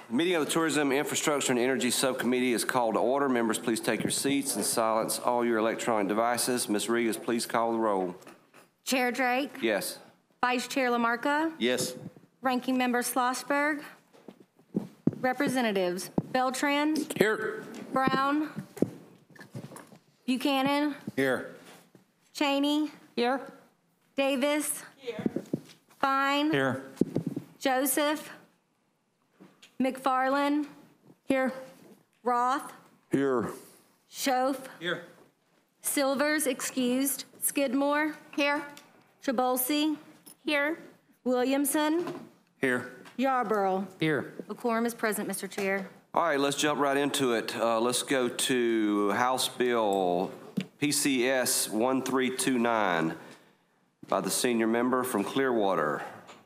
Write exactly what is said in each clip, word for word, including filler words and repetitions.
The meeting of the Tourism, Infrastructure, and Energy Subcommittee is called to order. Members, please take your seats and silence all your electronic devices. Miz Regas, please call the roll. Chair Drake? Yes. Vice Chair LaMarca? Yes. Ranking Member Schlossberg? Representatives Beltran? Here. Brown? Buchanan? Here. Cheney? Here. Davis? Here. Fine? Here. Joseph? McFarland? Here. Roth? Here. Schoaf? Here. Silvers, excused. Skidmore? Here. Trabulsi? Here. Williamson? Here. Yarborough? Here. A quorum is present, Mister Chair. All right, let's jump right into it. Uh, let's go to House Bill P C S one three two nine by the senior member from Clearwater.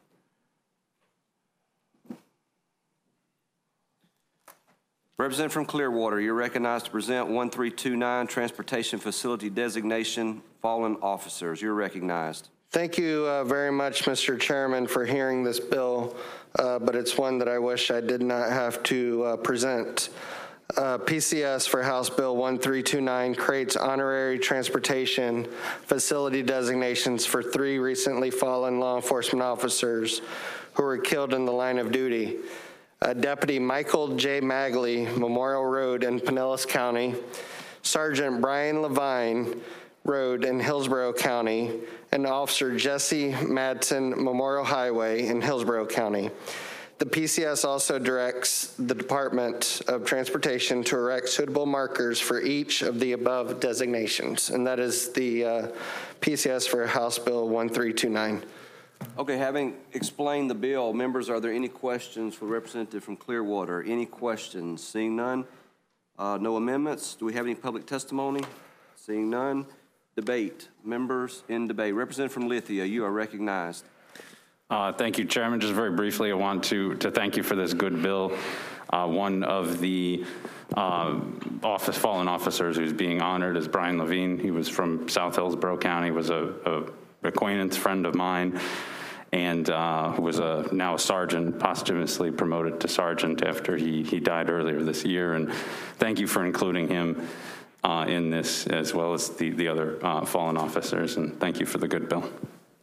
Representative from Clearwater, you're recognized to present one three two nine, Transportation Facility Designation, Fallen Officers. You're recognized. Thank you uh, very much, Mister Chairman, for hearing this bill, uh, but it's one that I wish I did not have to uh, present. Uh, P C S for House Bill one three two nine creates honorary transportation facility designations for three recently fallen law enforcement officers who were killed in the line of duty. Uh, Deputy Michael J. Magley, Memorial Road in Pinellas County, Sergeant Brian Levine Road in Hillsborough County, and Officer Jesse Madsen, Memorial Highway in Hillsborough County. The P C S also directs the Department of Transportation to erect suitable markers for each of the above designations, and that is the uh, P C S for House Bill one three two nine. Okay, having explained the bill, members, are there any questions for the representative from Clearwater? Any questions? Seeing none. Uh, no amendments. Do we have any public testimony? Seeing none. Debate. Members in debate. Representative from Lithia, you are recognized. Uh, thank you, Chairman. Just very briefly, I want to, to thank you for this good bill. Uh, one of the uh, office fallen officers who's being honored is Brian Levine. He was from South Hillsborough County, was a, a acquaintance friend of mine, and uh, was a now a sergeant, posthumously promoted to sergeant after he, he died earlier this year. And thank you for including him uh, in this, as well as the, the other uh, fallen officers, and thank you for the good bill.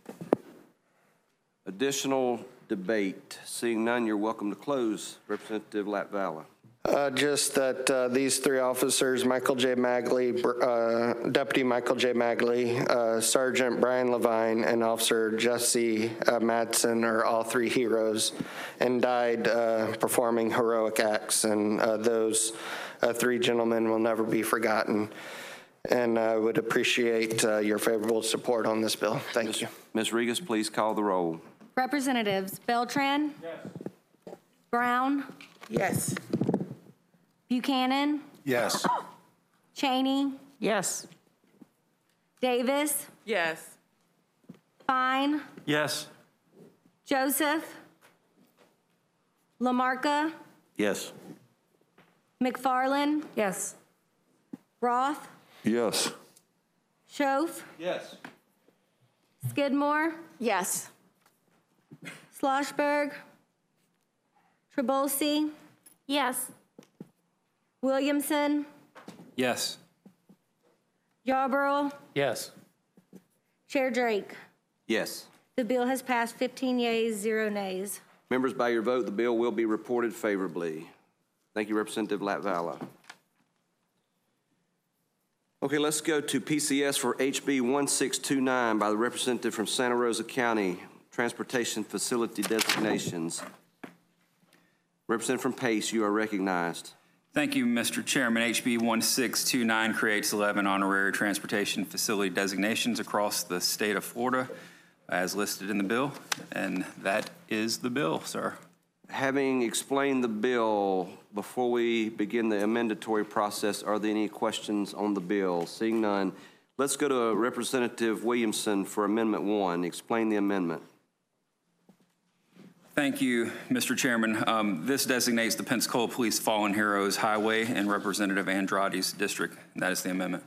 Additional debate. Seeing none, you're welcome to close. Representative Latvala. Uh, just that uh, these three officers, Michael J. Magley, uh, Deputy Michael J. Magley, uh, Sergeant Brian Levine, and Officer Jesse uh, Madsen are all three heroes and died uh, performing heroic acts, and uh, those uh, three gentlemen will never be forgotten. And I would appreciate uh, your favorable support on this bill. Thank Miz you. Miz Regas, please call the roll. Representatives Beltran? Yes. Brown? Yes. Buchanan? Yes. Cheney? Yes. Davis? Yes. Fine? Yes. Joseph? LaMarca? Yes. McFarland? Yes. Roth? Yes. Schoaf? Yes. Skidmore? Yes. Schlossberg? Trabulsi? Yes. Williamson? Yes. Yarborough? Yes. Chair Drake? Yes. The bill has passed fifteen yeas, zero nays. Members, by your vote, the bill will be reported favorably. Thank you, Representative Latvala. Okay, let's go to P C S for H B one six two nine by the representative from Santa Rosa County, Transportation Facility Designations. Representative from Pace, you are recognized. Thank you, Mister Chairman. H B one six two nine creates eleven honorary transportation facility designations across the state of Florida as listed in the bill, and that is the bill, sir. Having explained the bill, before we begin the amendatory process, are there any questions on the bill? Seeing none, let's go to Representative Williamson for Amendment one. Explain the amendment. Thank you, Mister Chairman. Um, this designates the Pensacola Police Fallen Heroes Highway in Representative Andrade's district. That is the amendment.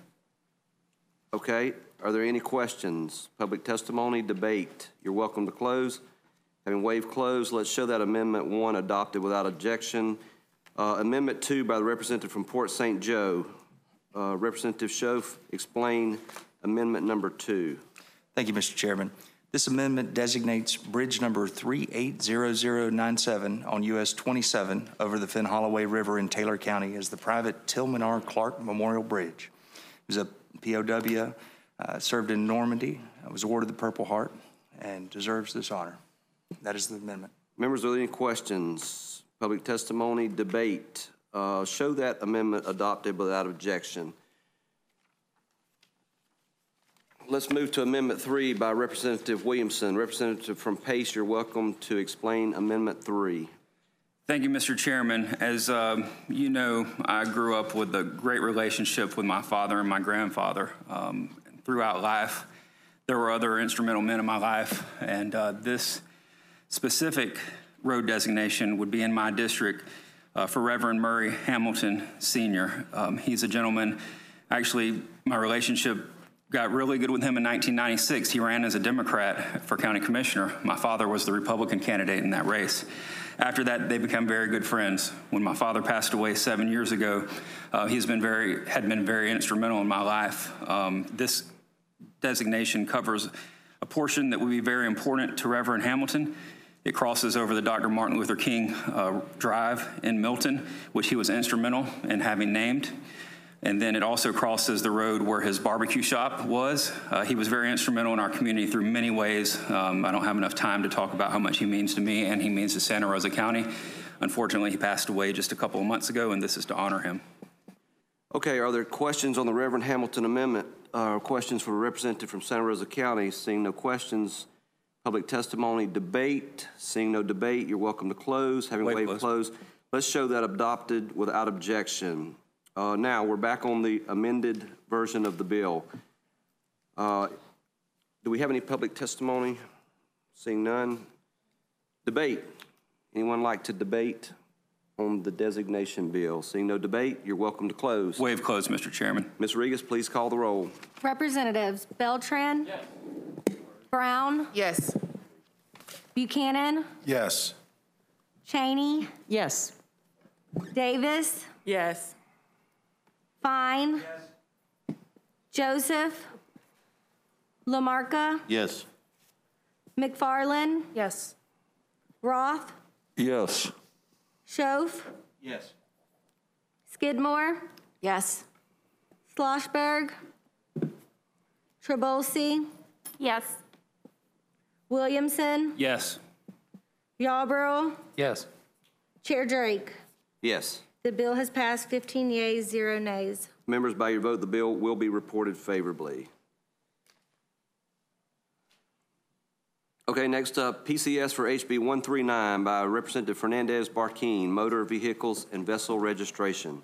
Okay. Are there any questions? Public testimony, debate. You're welcome to close. Having waived close, let's show that Amendment one adopted without objection. Uh, Amendment two by the representative from Port Saint Joe. Uh, Representative Schoaf, explain Amendment number two. Thank you, Mister Chairman. This amendment designates bridge number three eight zero zero nine seven on U S twenty-seven over the Finn Holloway River in Taylor County as the private Tillman R. Clark Memorial Bridge. It was a P O W, uh, served in Normandy, was awarded the Purple Heart, and deserves this honor. That is the amendment. Members, are there any questions? Public testimony, debate? Uh, show that amendment adopted without objection. Let's move to Amendment three by Representative Williamson. Representative from Pace, you're welcome to explain Amendment three. Thank you, Mister Chairman. As um, you know, I grew up with a great relationship with my father and my grandfather. Um, throughout life, there were other instrumental men in my life, and uh, this specific road designation would be in my district uh, for Reverend Murray Hamilton, Senior Um, he's a gentleman. Actually, my relationship got really good with him in nineteen ninety-six. He ran as a Democrat for county commissioner. My father was the Republican candidate in that race. After that, they became very good friends. When my father passed away seven years ago, uh, he's been very, had been very instrumental in my life. Um, this designation covers a portion that would be very important to Reverend Hamilton. It crosses over the Doctor Martin Luther King uh, Drive in Milton, which he was instrumental in having named. And then it also crosses the road where his barbecue shop was. Uh, he was very instrumental in our community through many ways. Um, I don't have enough time to talk about how much he means to me and he means to Santa Rosa County. Unfortunately, he passed away just a couple of months ago, and this is to honor him. Okay, are there questions on the Reverend Hamilton Amendment? Uh, questions for a representative from Santa Rosa County? Seeing no questions, public testimony, debate. Seeing no debate, you're welcome to close. Having Waive waived close. close, let's show that adopted without objection. Uh, now, we're back on the amended version of the bill. Uh, do we have any public testimony? Seeing none. Debate. Anyone like to debate on the designation bill? Seeing no debate, you're welcome to close. Waive close, Mister Chairman. Miz Regas, please call the roll. Representatives Beltran? Yes. Brown? Yes. Buchanan? Yes. Cheney? Yes. Davis? Yes. Fine? Yes. Joseph? Lamarca? Yes. McFarland? Yes. Roth? Yes. Schoaf? Yes. Skidmore? Yes. Schlossberg? Trabulsi? Yes. Williamson? Yes. Yarborough? Yes. Chair Drake? Yes. The bill has passed fifteen yeas, zero nays. Members, by your vote, the bill will be reported favorably. Okay, next up, P C S for H B one thirty-nine by Representative Fernandez Barquin, Motor Vehicles and Vessel Registration.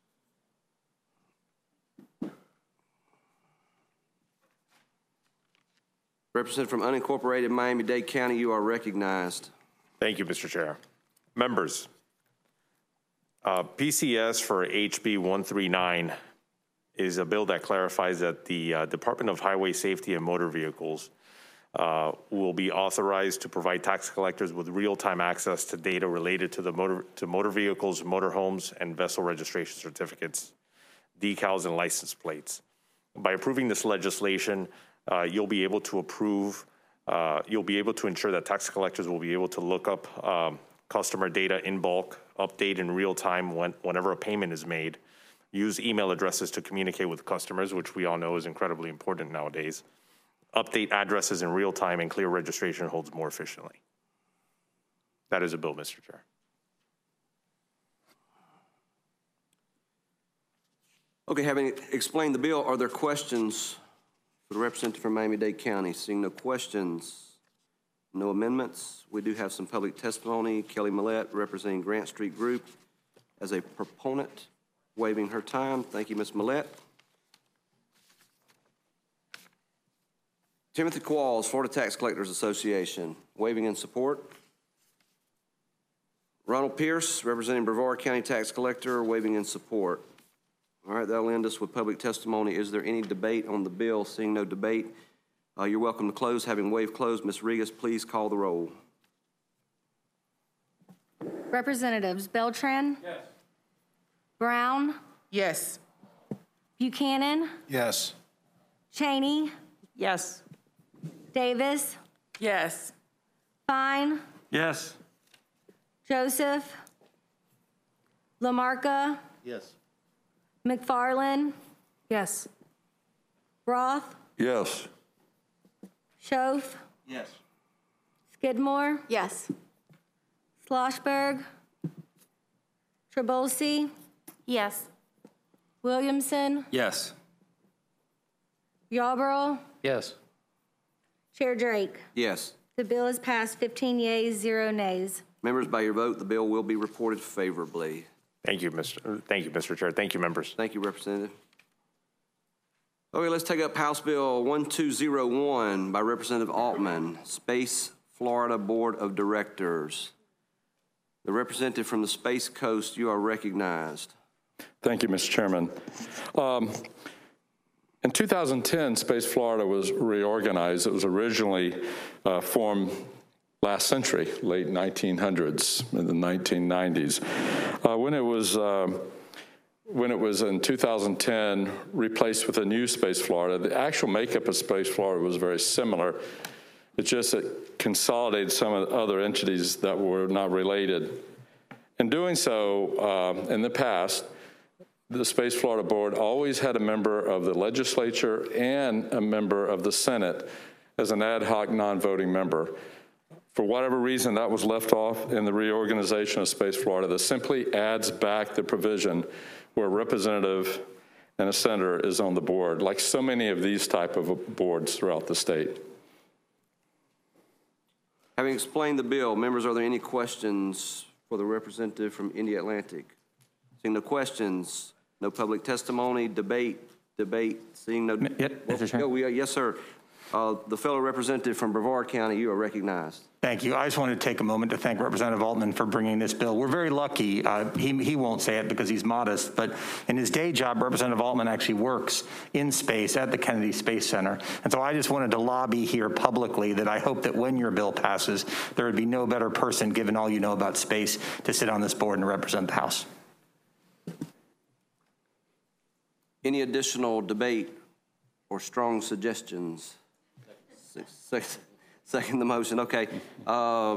Representative from unincorporated Miami-Dade County, you are recognized. Thank you, Mister Chair. Members, uh, P C S for H B one thirty-nine is a bill that clarifies that the uh, Department of Highway Safety and Motor Vehicles uh, will be authorized to provide tax collectors with real-time access to data related to the motor to motor vehicles, motorhomes, and vessel registration certificates, decals, and license plates. By approving this legislation, uh, you'll be able to approve, uh, you'll be able to ensure that tax collectors will be able to look up um, customer data in bulk, update in real time when, whenever a payment is made, use email addresses to communicate with customers, which we all know is incredibly important nowadays, update addresses in real time, and clear registration holds more efficiently. That is a bill, Mister Chair. Okay, having explained the bill, are there questions for the representative from Miami-Dade County? Seeing no questions, no amendments, we do have some public testimony. Kelly Millette, representing Grant Street Group, as a proponent, waiving her time. Thank you, Miz Millette. Timothy Qualls, Florida Tax Collectors Association, waiving in support. Ronald Pierce, representing Brevard County Tax Collector, waiving in support. All right, that'll end us with public testimony. Is there any debate on the bill? Seeing no debate, uh, you're welcome to close. Having waived close, Miz Regas, please call the roll. Representatives Beltran? Yes. Brown? Yes. Buchanan? Yes. Cheney? Yes. Davis? Yes. Fine? Yes. Joseph? Lamarcus? Yes. McFarland? Yes. Roth? Yes. Schoaf? Yes. Skidmore? Yes. Schlossberg? Trabulsi? Yes. Williamson? Yes. Yarborough? Yes. Chair Drake? Yes. The bill is passed, fifteen yeas, zero nays. Members, by your vote, the bill will be reported favorably. Thank you, Mister Thank you, Mister Chair. Thank you, members. Thank you, Representative. Okay, let's take up House Bill one two zero one by Representative Altman, Space Florida Board of Directors. The representative from the Space Coast, you are recognized. Thank you, Mister Chairman. Um, in two thousand ten, Space Florida was reorganized. It was originally uh, formed last century, late nineteen hundreds, in the nineteen nineties. Uh, when it was um, when it was in two thousand ten replaced with a new Space Florida, the actual makeup of Space Florida was very similar. It's just it consolidated some of the other entities that were not related. In doing so, uh, in the past, the Space Florida Board always had a member of the legislature and a member of the Senate as an ad hoc non-voting member. For whatever reason, that was left off in the reorganization of Space Florida. That simply adds back the provision where a representative and a senator is on the board, like so many of these type of boards throughout the state. Having explained the bill, members, are there any questions for the representative from India Atlantic? Seeing no questions, no public testimony, debate, debate, seeing no. Yes, Mister Chair. Oh, we are, yes, sir. Uh, the fellow representative from Brevard County, you are recognized. Thank you. I just wanted to take a moment to thank Representative Altman for bringing this bill. We're very lucky. Uh, he, he won't say it because he's modest, but in his day job, Representative Altman actually works in space at the Kennedy Space Center. And so I just wanted to lobby here publicly that I hope that when your bill passes, there would be no better person, given all you know about space, to sit on this board and represent the House. Any additional debate or strong suggestions? Second, second the motion. Okay. Uh,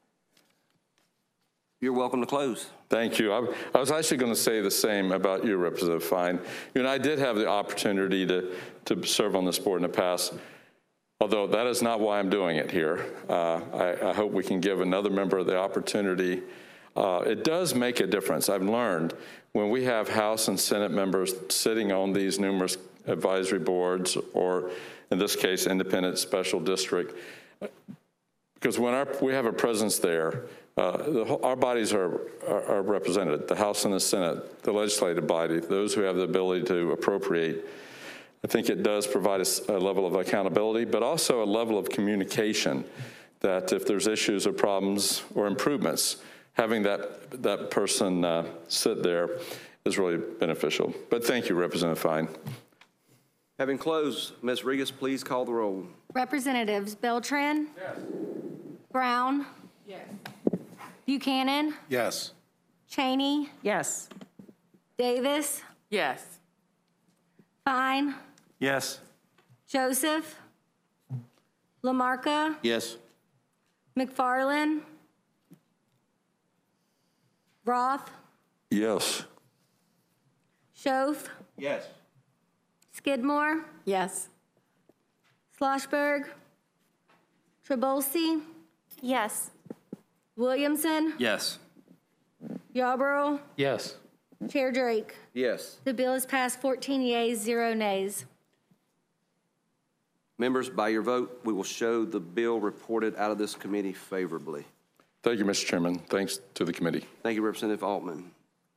you're welcome to close. Thank you. I, I was actually going to say the same about you, Representative Fine. You know, I did have the opportunity to, to serve on this board in the past, although that is not why I'm doing it here. Uh, I, I hope we can give another member the opportunity. Uh, it does make a difference. I've learned when we have House and Senate members sitting on these numerous advisory boards, or in this case, independent special district, because when our, we have a presence there, uh, the, our bodies are, are, are represented, the House and the Senate, the legislative body, those who have the ability to appropriate. I think it does provide us a level of accountability, but also a level of communication that if there's issues or problems or improvements, having that, that person uh, sit there is really beneficial. But thank you, Representative Fine. Having closed, Miz Regas, please call the roll. Representatives Beltran? Yes. Brown? Yes. Buchanan? Yes. Cheney? Yes. Davis? Yes. Fine? Yes. Joseph? Lamarcus? Yes. McFarland? Roth? Yes. Schoaf? Yes. Skidmore? Yes. Schlossberg? Trabulsi? Yes. Williamson? Yes. Yarborough? Yes. Chair Drake? Yes. The bill is passed, fourteen yeas, zero nays. Members, by your vote, we will show the bill reported out of this committee favorably. Thank you, Mister Chairman. Thanks to the committee. Thank you, Representative Altman.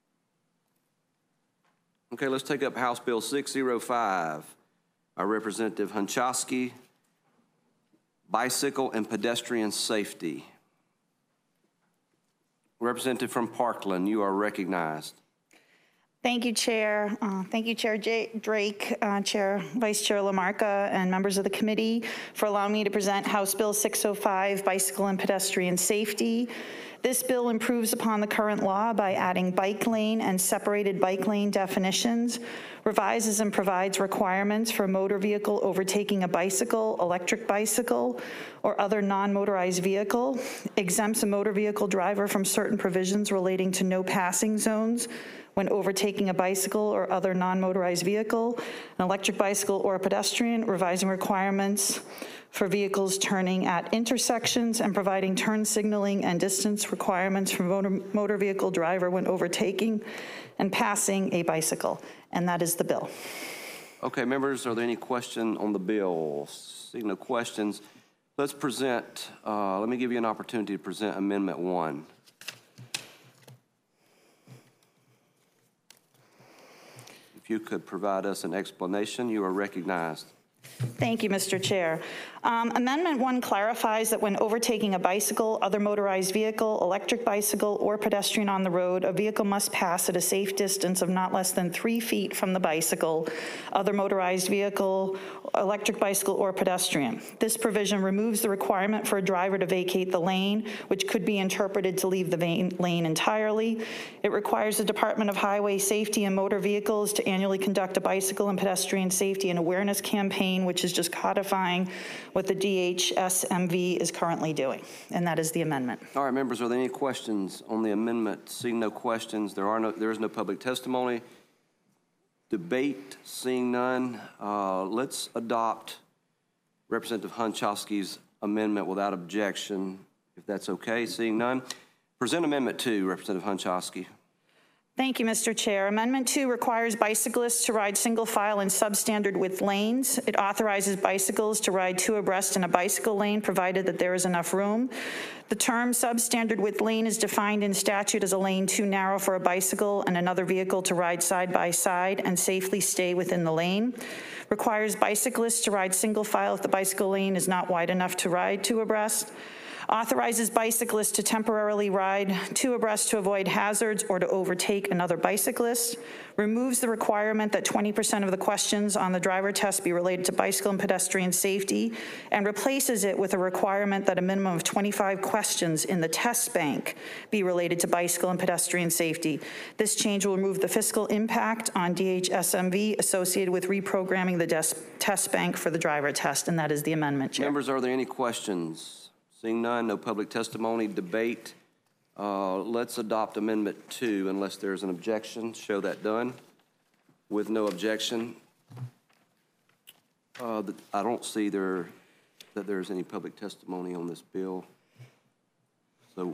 Okay, let's take up House Bill six oh five by Representative Hunchowski, Bicycle and Pedestrian Safety. Representative from Parkland, you are recognized. Thank you, Chair. Uh, Thank you, Chair J- Drake, uh, Chair, Vice Chair Lamarca, and members of the committee for allowing me to present House Bill six oh five, Bicycle and Pedestrian Safety. This bill improves upon the current law by adding bike lane and separated bike lane definitions, revises and provides requirements for motor vehicle overtaking a bicycle, electric bicycle, or other non-motorized vehicle, exempts a motor vehicle driver from certain provisions relating to no passing zones when overtaking a bicycle or other non-motorized vehicle, an electric bicycle or a pedestrian, revising requirements for vehicles turning at intersections and providing turn signaling and distance requirements for motor, motor vehicle driver when overtaking and passing a bicycle. And that is the bill. Okay, members, are there any question on the bill? Seeing no questions, let's present, uh, let me give you an opportunity to present Amendment one. If you could provide us an explanation, you are recognized. Thank you, Mister Chair. Um, Amendment one clarifies that when overtaking a bicycle, other motorized vehicle, electric bicycle, or pedestrian on the road, a vehicle must pass at a safe distance of not less than three feet from the bicycle, other motorized vehicle, electric bicycle, or pedestrian. This provision removes the requirement for a driver to vacate the lane, which could be interpreted to leave the lane entirely. It requires the Department of Highway Safety and Motor Vehicles to annually conduct a bicycle and pedestrian safety and awareness campaign, which is just codifying what the D H S M V is currently doing, and that is the amendment. All right, members, are there any questions on the amendment? Seeing no questions, there are no, there is no public testimony. Debate, seeing none, uh, let's adopt Representative Hunchowski's amendment without objection, if that's okay. Seeing none, present Amendment two, Representative Hunchowski. Thank you, Mister Chair. Amendment two requires bicyclists to ride single file in substandard width lanes. It authorizes bicycles to ride two abreast in a bicycle lane, provided that there is enough room. The term substandard width lane is defined in statute as a lane too narrow for a bicycle and another vehicle to ride side by side and safely stay within the lane. Requires bicyclists to ride single file if the bicycle lane is not wide enough to ride two abreast. Authorizes bicyclists to temporarily ride two abreast to avoid hazards or to overtake another bicyclist. Removes the requirement that twenty percent of the questions on the driver test be related to bicycle and pedestrian safety, and replaces it with a requirement that a minimum of twenty-five questions in the test bank be related to bicycle and pedestrian safety. This change will remove the fiscal impact on D H S M V associated with reprogramming the test bank for the driver test, and that is the amendment, Chair. Members, are there any questions? Seeing none, no public testimony, debate. Uh, let's adopt Amendment two unless there's an objection. Show that done. With no objection, uh, the, I don't see there that there's any public testimony on this bill. So,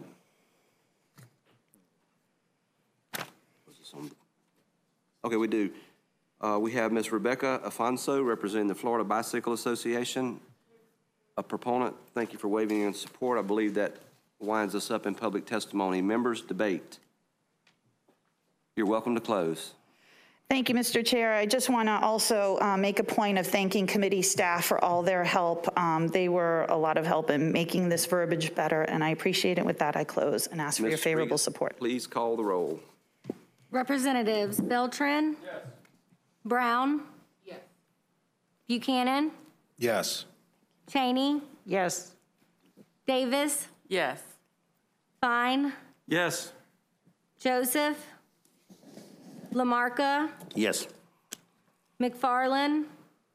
what's this on? Okay, we do. Uh, we have Miz Rebecca Afonso representing the Florida Bicycle Association. A proponent, thank you for waiving in support. I believe that winds us up in public testimony. Members, debate. You're welcome to close. Thank you, Mister Chair. I just want to also uh, make a point of thanking committee staff for all their help. Um, they were a lot of help in making this verbiage better, and I appreciate it. With that, I close and ask for your favorable support. Please call the roll. Representatives Beltran? Yes. Brown? Yes. Buchanan? Yes. Cheney? Yes. Davis? Yes. Fine? Yes. Joseph? Lamarca? Yes. McFarland?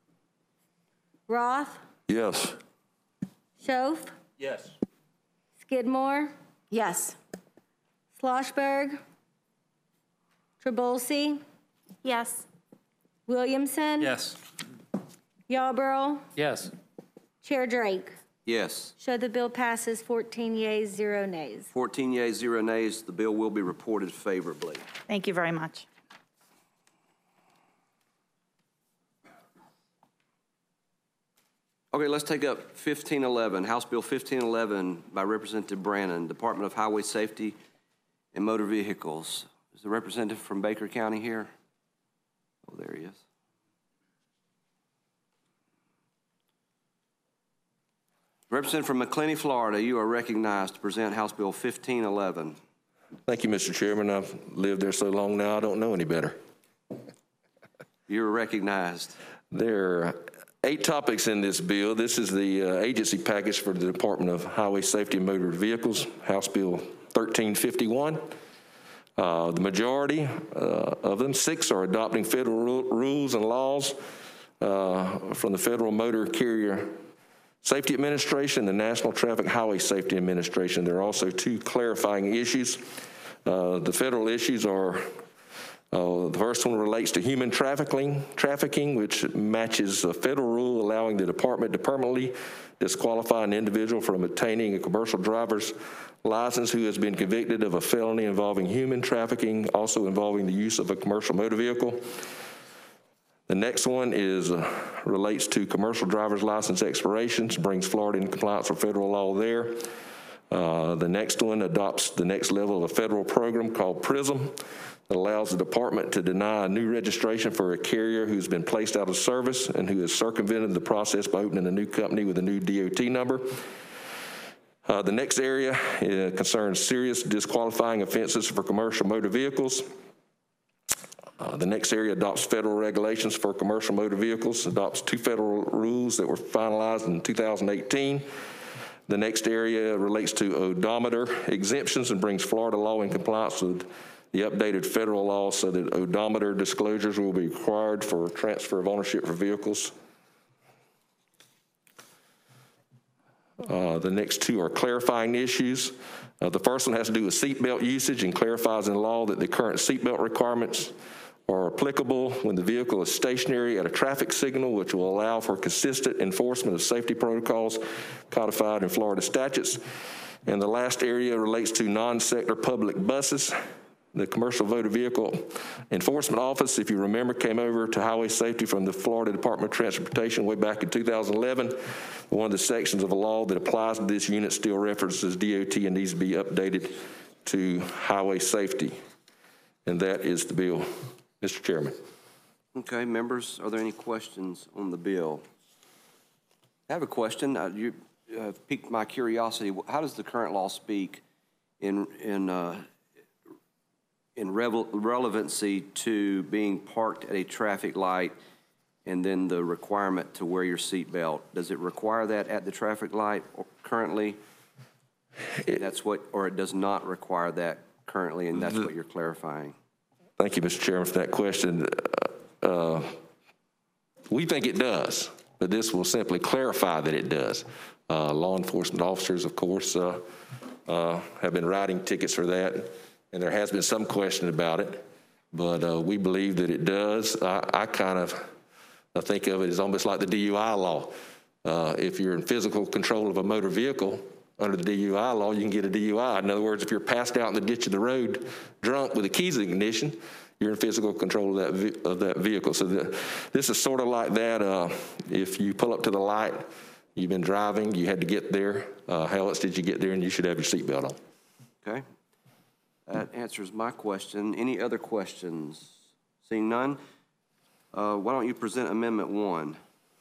Roth? Yes. Schoaf? Yes. Skidmore? Yes. Schlossberg? Trabulsi? Yes. Williamson? Yes. Yarborough? Yes. Chair Drake? Yes. Show the bill passes fourteen yeas, zero nays. fourteen yeas, zero nays. The bill will be reported favorably. Thank you very much. Okay, let's take up fifteen eleven, House Bill fifteen eleven by Representative Brannon, Department of Highway Safety and Motor Vehicles. Is the representative from Baker County here? Oh, there he is. Representative from McClenny, Florida, you are recognized to present House Bill fifteen eleven. Thank you, Mister Chairman. I've lived there so long now, I don't know any better. You're recognized. There are eight topics in this bill. This is the uh, agency package for the Department of Highway Safety and Motor Vehicles, House Bill thirteen fifty-one. Uh, the majority uh, of them, six, are adopting federal ru- rules and laws uh, from the Federal Motor Carrier Safety Administration, the National Traffic Highway Safety Administration. There are also two clarifying issues. Uh, the federal issues are, uh, the first one relates to human trafficking, trafficking, which matches a federal rule allowing the department to permanently disqualify an individual from obtaining a commercial driver's license who has been convicted of a felony involving human trafficking, also involving the use of a commercial motor vehicle. The next one is uh, relates to commercial driver's license expirations, brings Florida in compliance with federal law there. Uh, the next one adopts the next level of a federal program called PRISM that allows the department to deny a new registration for a carrier who's been placed out of service and who has circumvented the process by opening a new company with a new D O T number. Uh, the next area uh, concerns serious disqualifying offenses for commercial motor vehicles. Uh, the next area adopts federal regulations for commercial motor vehicles, adopts two federal rules that were finalized in two thousand eighteen. The next area relates to odometer exemptions and brings Florida law in compliance with the updated federal law so that odometer disclosures will be required for transfer of ownership for vehicles. Uh, the next two are clarifying issues. Uh, the first one has to do with seatbelt usage and clarifies in law that the current seatbelt requirements are applicable when the vehicle is stationary at a traffic signal, which will allow for consistent enforcement of safety protocols codified in Florida statutes. And the last area relates to non-sector public buses. The Commercial Motor Vehicle Enforcement Office, if you remember, came over to highway safety from the Florida Department of Transportation way back in two thousand eleven. One of the sections of the law that applies to this unit still references D O T and needs to be updated to highway safety. And that is the bill, Mister Chairman. Okay, members, are there any questions on the bill? I have a question. Uh, you uh, piqued my curiosity. How does the current law speak in in uh, in revel relevancy to being parked at a traffic light and then the requirement to wear your seatbelt? Does it require that at the traffic light or currently? It, that's what, or it does not require that currently, and that's the, what you're clarifying? Thank you, Mister Chairman, for that question. Uh, uh, we think it does, but this will simply clarify that it does. Uh, law enforcement officers, of course, uh, uh, have been writing tickets for that, and there has been some question about it, but uh, we believe that it does. I, I kind of I think of it as almost like the D U I law. Uh, if you're in physical control of a motor vehicle, under the D U I law, you can get a D U I. In other words, if you're passed out in the ditch of the road drunk with the keys in the ignition, you're in physical control of that, of that vehicle. So the, this is sort of like that. Uh, if you pull up to the light, you've been driving, you had to get there. Uh, how else did you get there? And you should have your seatbelt on. Okay. That answers my question. Any other questions? Seeing none, uh, why don't you present Amendment one?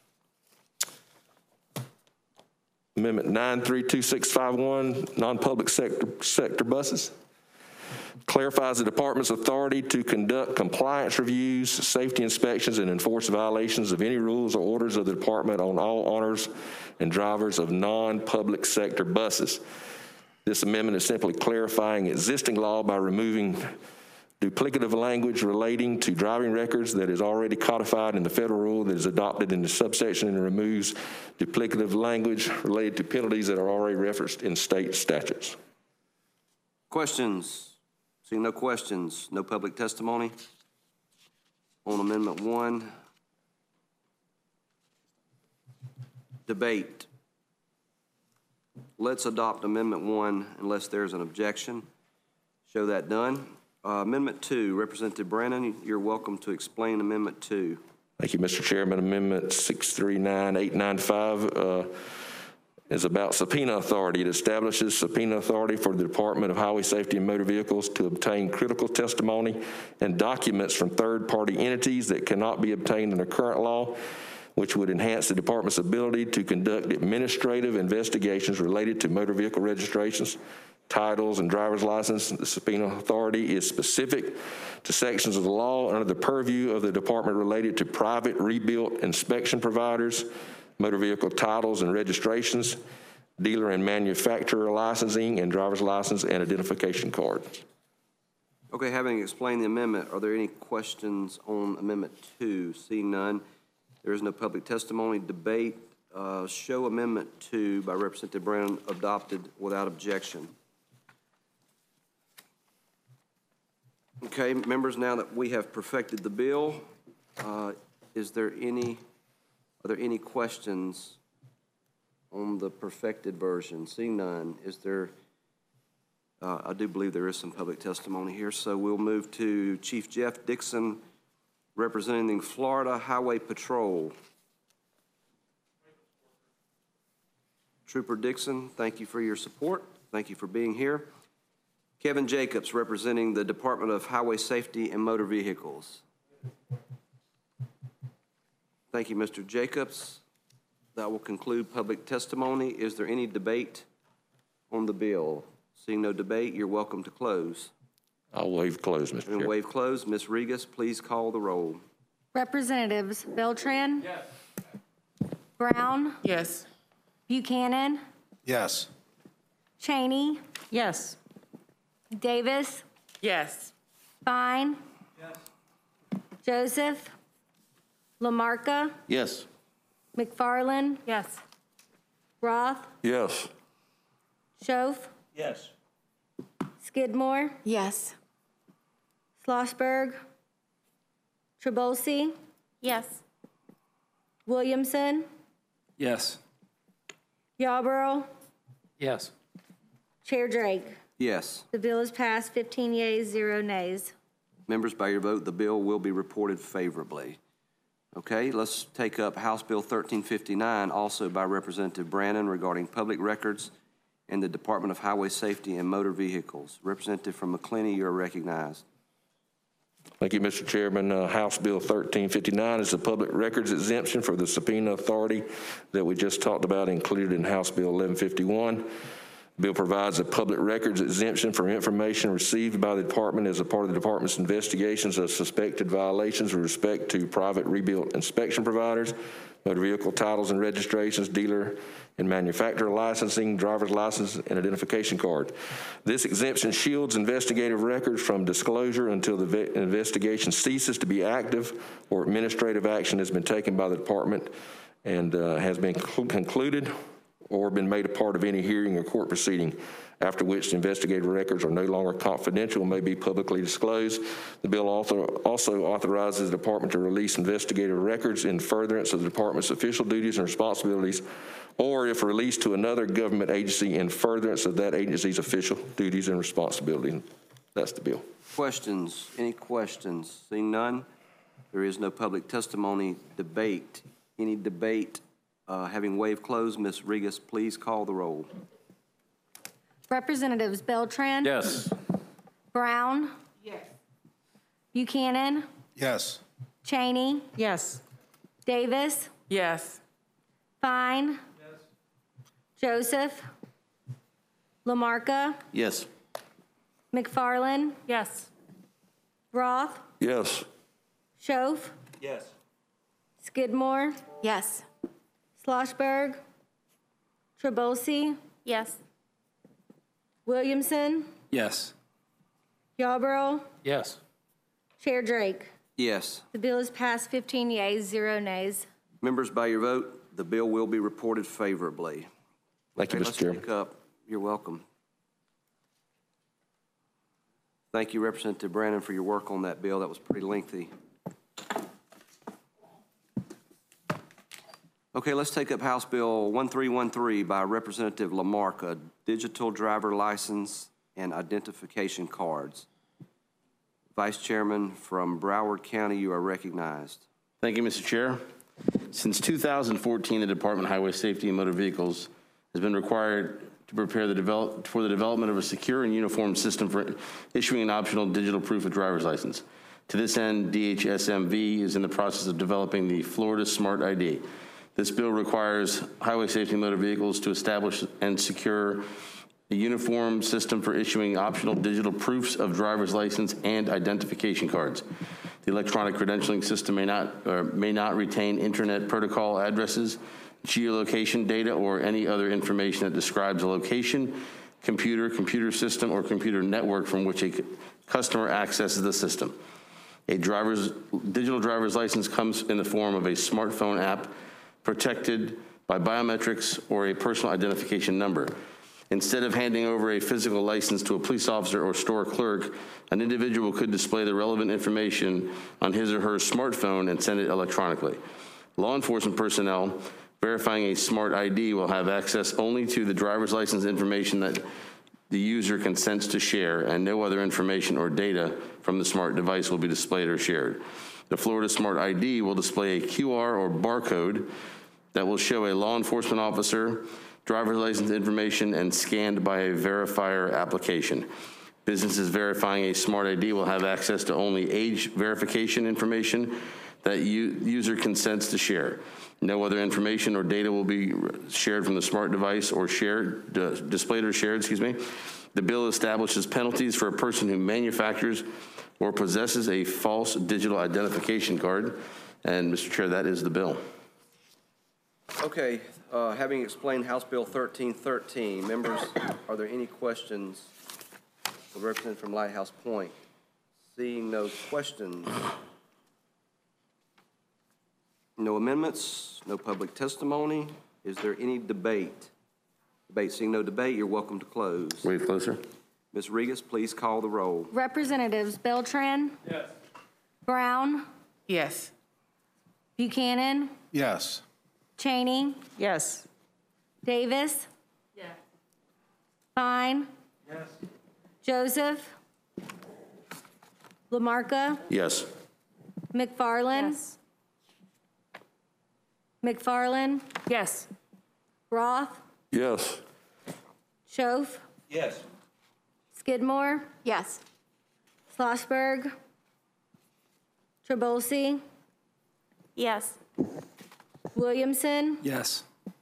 Amendment nine three two six five one, non-public sector, sector buses. Clarifies the department's authority to conduct compliance reviews, safety inspections, and enforce violations of any rules or orders of the department on all owners and drivers of non-public sector buses. This amendment is simply clarifying existing law by removing duplicative language relating to driving records that is already codified in the federal rule that is adopted in the subsection, and removes duplicative language related to penalties that are already referenced in state statutes. Questions? Seeing no questions, no public testimony on Amendment one. Debate. Let's adopt Amendment one unless there's an objection. Show that done. Uh, Amendment two, Representative Brannon, you're welcome to explain Amendment two. Thank you, Mister Chairman. Amendment six three nine eight nine five uh, is about subpoena authority. It establishes subpoena authority for the Department of Highway Safety and Motor Vehicles to obtain critical testimony and documents from third-party entities that cannot be obtained under current law, which would enhance the department's ability to conduct administrative investigations related to motor vehicle registrations titles, and driver's license. The subpoena authority is specific to sections of the law under the purview of the department related to private rebuilt inspection providers, motor vehicle titles and registrations, dealer and manufacturer licensing, and driver's license and identification cards. Okay, having explained the amendment, are there any questions on Amendment two? Seeing none, there is no public testimony. Debate, uh, show Amendment two by Representative Brown adopted without objection. Okay, members, now that we have perfected the bill, uh, is there any, are there any questions on the perfected version? Seeing none, is there, uh, I do believe there is some public testimony here, so we'll move to Chief Jeff Dixon, representing Florida Highway Patrol. Trooper Dixon, thank you for your support. Thank you for being here. Kevin Jacobs, representing the Department of Highway Safety and Motor Vehicles. Thank you, Mister Jacobs. That will conclude public testimony. Is there any debate on the bill? Seeing no debate, you're welcome to close. I'll waive close, Mister And Chair. waive close. Miz Regas, please call the roll. Representatives Beltran? Yes. Brown? Yes. Buchanan? Yes. Cheney? Yes. Davis? Yes. Fine? Yes. Joseph? Lamarca? Yes. McFarland? Yes. Roth? Yes. Schoaf? Yes. Skidmore? Yes. Schlossberg? Trabulsi? Yes. Williamson? Yes. Yarborough? Yes. Chair Drake? Yes. The bill is passed, fifteen yeas, zero nays. Members, by your vote, the bill will be reported favorably. Okay, let's take up House Bill thirteen fifty-nine, also by Representative Brannon, regarding public records and the Department of Highway Safety and Motor Vehicles. Representative from McClenny, you are recognized. Thank you, Mister Chairman. Uh, House Bill thirteen fifty-nine is the public records exemption for the subpoena authority that we just talked about, included in House Bill eleven fifty-one. The bill provides a public records exemption for information received by the department as a part of the department's investigations of suspected violations with respect to private rebuilt inspection providers, motor vehicle titles and registrations, dealer and manufacturer licensing, driver's license, and identification card. This exemption shields investigative records from disclosure until the investigation ceases to be active or administrative action has been taken by the department and uh, has been concluded or been made a part of any hearing or court proceeding, after which the investigative records are no longer confidential and may be publicly disclosed. The bill also authorizes the department to release investigative records in furtherance of the department's official duties and responsibilities, or if released to another government agency in furtherance of that agency's official duties and responsibilities. That's the bill. Questions? Any questions? Seeing none, there is no public testimony. Debate? Any debate? Uh, having waived closed, Miz Regas, please call the roll. Representatives Beltran? Yes. Brown? Yes. Buchanan? Yes. Cheney? Yes. Davis? Yes. Fine? Yes. Joseph? Lamarca? Yes. McFarland? Yes. Roth? Yes. Schoaf? Yes. Skidmore? Yes. Schlossberg? Trabulsi? Yes. Williamson? Yes. Yarborough? Yes. Chair Drake? Yes. The bill is passed, fifteen yeas, zero nays. Members, by your vote, the bill will be reported favorably. Thank you, Okay, Mister Chairman. Let's take up. You're welcome. Thank you, Representative Brannon, for your work on that bill. That was pretty lengthy. Okay, let's take up House Bill thirteen thirteen by Representative Lamarca, digital driver license and identification cards. Vice Chairman from Broward County, you are recognized. Thank you, Mister Chair. Since two thousand fourteen, the Department of Highway Safety and Motor Vehicles has been required to prepare the develop, for the development of a secure and uniform system for issuing an optional digital proof of driver's license. To this end, D H S M V is in the process of developing the Florida Smart I D. This bill requires highway safety and motor vehicles to establish and secure a uniform system for issuing optional digital proofs of driver's license and identification cards. The electronic credentialing system may not, or may not retain internet protocol addresses, geolocation data, or any other information that describes a location, computer, computer system, or computer network from which a customer accesses the system. A driver's, digital driver's license comes in the form of a smartphone app protected by biometrics or a personal identification number. Instead of handing over a physical license to a police officer or store clerk, an individual could display the relevant information on his or her smartphone and send it electronically. Law enforcement personnel verifying a smart I D will have access only to the driver's license information that the user consents to share, and no other information or data from the smart device will be displayed or shared. The Florida Smart I D will display a Q R or barcode that will show a law enforcement officer, driver's license information, and scanned by a verifier application. Businesses verifying a smart I D will have access to only age verification information that u- user consents to share. No other information or data will be shared from the smart device or shared, uh, displayed or shared, excuse me. The bill establishes penalties for a person who manufactures or possesses a false digital identification card. And Mister Chair, that is the bill. Okay, uh, having explained House Bill thirteen thirteen, members, are there any questions for the representative from Lighthouse Point? Seeing no questions, no amendments, no public testimony, is there any debate? Debate, seeing no debate, you're welcome to close. Wait closer. Miz Regas, please call the roll. Representatives Beltran? Yes. Brown? Yes. Buchanan? Yes. Cheney? Yes. Davis? Yes. Fine? Yes. Joseph? Lamarcus? Yes. McFarland? Yes. McFarland? Yes. Roth? Yes. Schoaf? Yes. Skidmore? Yes. Schlossberg? Trabulsi? Yes. Williamson? Yes.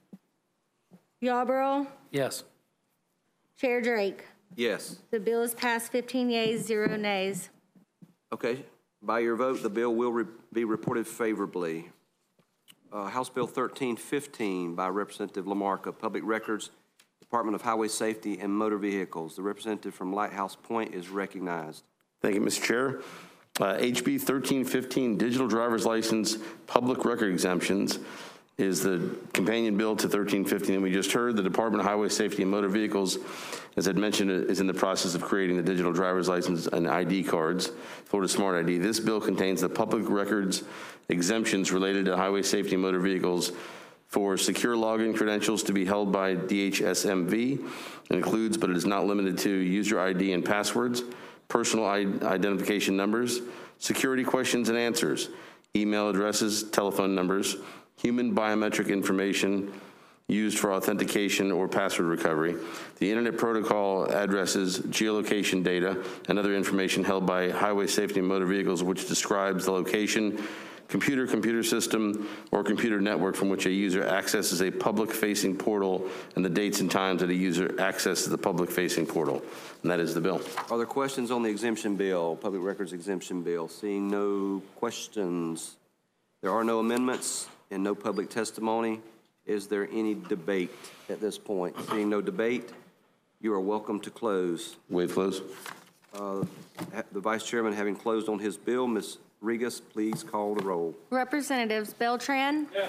Yarborough? Yes. Chair Drake? Yes. The bill is passed, fifteen yeas, zero nays. Okay, by your vote, the bill will re- be reported favorably. Uh, House Bill thirteen fifteen by Representative Lamarcus, Public Records, Department of Highway Safety and Motor Vehicles. The representative from Lighthouse Point is recognized. Thank you, Mister Chair. Uh, H B thirteen fifteen, Digital Driver's License Public Record Exemptions, is the companion bill to thirteen fifteen. And we just heard the Department of Highway Safety and Motor Vehicles, as I'd mentioned, is in the process of creating the digital driver's license and I D cards, Florida Smart I D. This bill contains the public records exemptions related to highway safety and motor vehicles for secure login credentials to be held by D H S M V. It includes, but it is not limited to, user I D and passwords, personal identification numbers, security questions and answers, email addresses, telephone numbers, human biometric information used for authentication or password recovery, the internet protocol addresses, geolocation data, and other information held by highway safety and motor vehicles, which describes the location, computer, computer system, or computer network from which a user accesses a public-facing portal, and the dates and times that a user accesses the public-facing portal. And that is the bill. Are there questions on the exemption bill, Public Records Exemption Bill? Seeing no questions, there are no amendments and no public testimony. Is there any debate at this point? Seeing no debate, you are welcome to close. Waive close. Uh, the Vice Chairman having closed on his bill, Miz Regas, please call the roll. Representatives Beltran? Yes.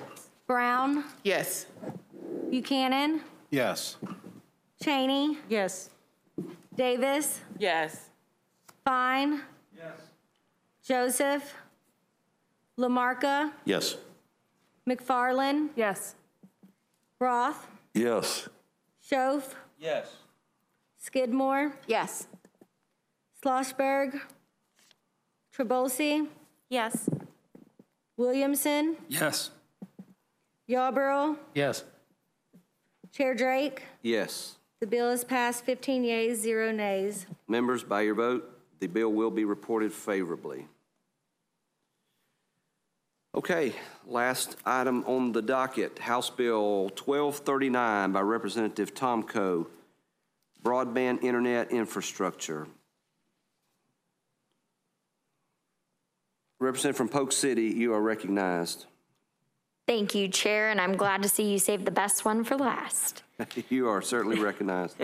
Brown? Yes. Buchanan? Yes. Cheney? Yes. Davis? Yes. Fine? Yes. Joseph? Lamarcus? Yes. McFarland? Yes. Roth? Yes. Schoaf? Yes. Skidmore? Yes. Schlossberg? Trabulsi? Yes. Williamson? Yes. Yarborough? Yes. Chair Drake? Yes. The bill is passed, fifteen yeas, zero nays. Members, by your vote, the bill will be reported favorably. Okay, last item on the docket, House Bill twelve thirty-nine by Representative Tomko, broadband internet infrastructure. Representative from Polk City, you are recognized. Thank you, Chair, and I'm glad to see you saved the best one for last. You are certainly recognized.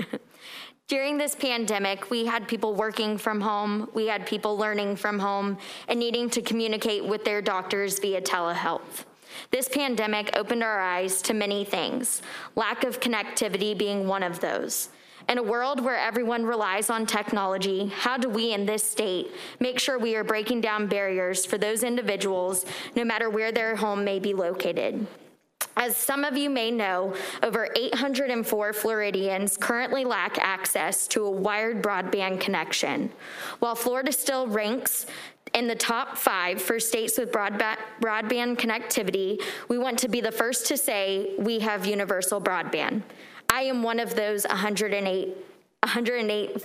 During this pandemic, we had people working from home, we had people learning from home, and needing to communicate with their doctors via telehealth. This pandemic opened our eyes to many things, lack of connectivity being one of those. In a world where everyone relies on technology, how do we in this state make sure we are breaking down barriers for those individuals, no matter where their home may be located? As some of you may know, over eight hundred four Floridians currently lack access to a wired broadband connection. While Florida still ranks in the top five for states with broadband, broadband connectivity, we want to be the first to say we have universal broadband. I am one of those one hundred eight, one hundred eight,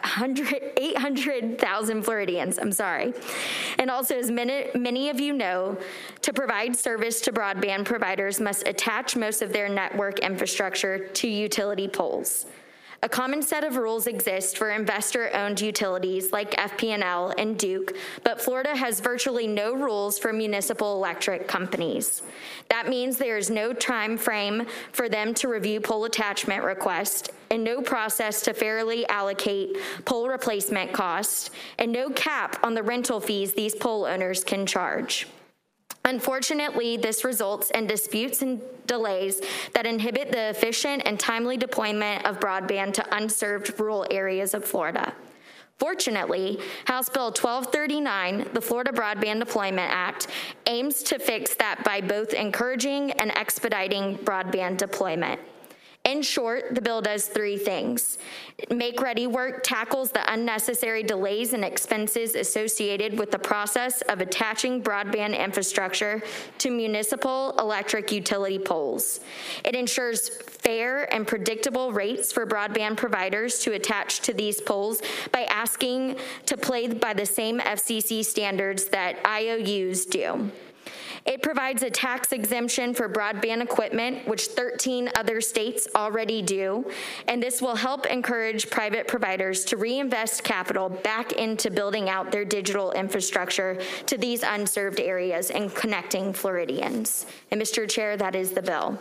eight hundred thousand Floridians, I'm sorry. And also, as many, many of you know, to provide service to broadband providers must attach most of their network infrastructure to utility poles. A common set of rules exist for investor-owned utilities like F P and L and Duke, but Florida has virtually no rules for municipal electric companies. That means there is no time frame for them to review pole attachment requests, and no process to fairly allocate pole replacement costs, and no cap on the rental fees these pole owners can charge. Unfortunately, this results in disputes and delays that inhibit the efficient and timely deployment of broadband to unserved rural areas of Florida. Fortunately, House Bill twelve thirty-nine, the Florida Broadband Deployment Act, aims to fix that by both encouraging and expediting broadband deployment. In short, the bill does three things. Make Ready Work tackles the unnecessary delays and expenses associated with the process of attaching broadband infrastructure to municipal electric utility poles. It ensures fair and predictable rates for broadband providers to attach to these poles by asking to play by the same F C C standards that I O Us do. It provides a tax exemption for broadband equipment, which thirteen other states already do, and this will help encourage private providers to reinvest capital back into building out their digital infrastructure to these unserved areas and connecting Floridians. And Mister Chair, that is the bill.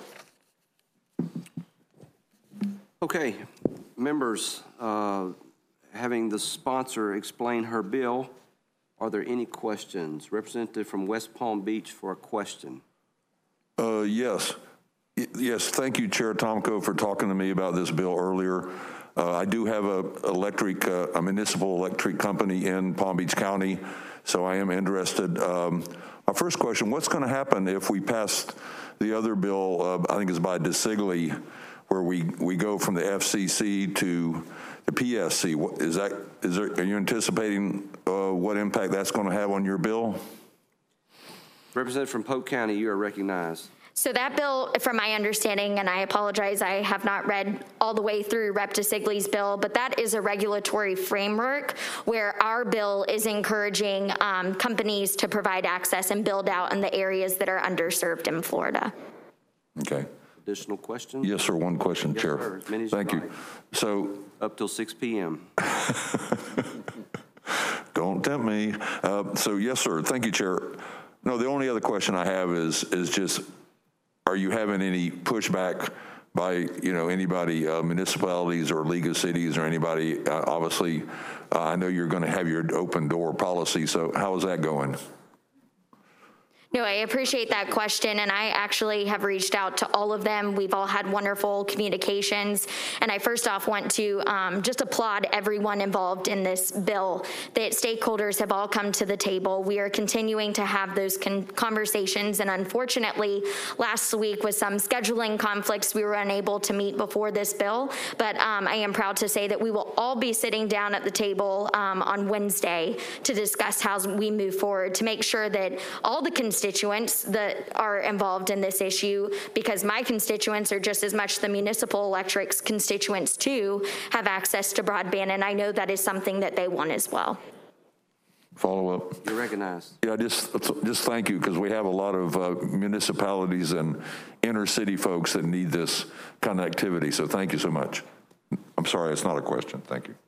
Okay, members, uh, having the sponsor explain her bill, are there any questions? Representative from West Palm Beach for a question. Uh, yes. Y yes, thank you, Chair Tomko, for talking to me about this bill earlier. Uh, I do have a electric, uh, a municipal electric company in Palm Beach County, so I am interested. Um, my first question, what's going to happen if we pass the other bill, uh, I think it's by DeSigley, where we, we go from the F C C to the P S C? What, is that, is there, are you anticipating uh, what impact that's going to have on your bill? Representative from Polk County, you are recognized. So that bill, from my understanding, and I apologize, I have not read all the way through Representative DeSigley's bill, but that is a regulatory framework where our bill is encouraging um, companies to provide access and build out in the areas that are underserved in Florida. Okay. Additional questions? Yes, sir. One question, yes, Chair. Sir. As many as Thank you. like. So up till six P M Don't tempt me. Uh, so yes, sir. Thank you, Chair. No, the only other question I have is is just, are you having any pushback by you know anybody, uh, municipalities or League of Cities or anybody? Uh, obviously, uh, I know you're going to have your open door policy. So how is that going? No, I appreciate that question, and I actually have reached out to all of them. We've all had wonderful communications, and I first off want to um, just applaud everyone involved in this bill. That stakeholders have all come to the table. We are continuing to have those con conversations, and unfortunately, last week with some scheduling conflicts, we were unable to meet before this bill, but um, I am proud to say that we will all be sitting down at the table um, on Wednesday to discuss how we move forward to make sure that all the constituents constituents that are involved in this issue, because my constituents are just as much the municipal electric's constituents too, have access to broadband, and I know that is something that they want as well. Follow up. You're recognized. Yeah, just just thank you, because we have a lot of uh, municipalities and inner city folks that need this connectivity. So thank you so much. I'm I'm sorry, it's not a question. Thank you.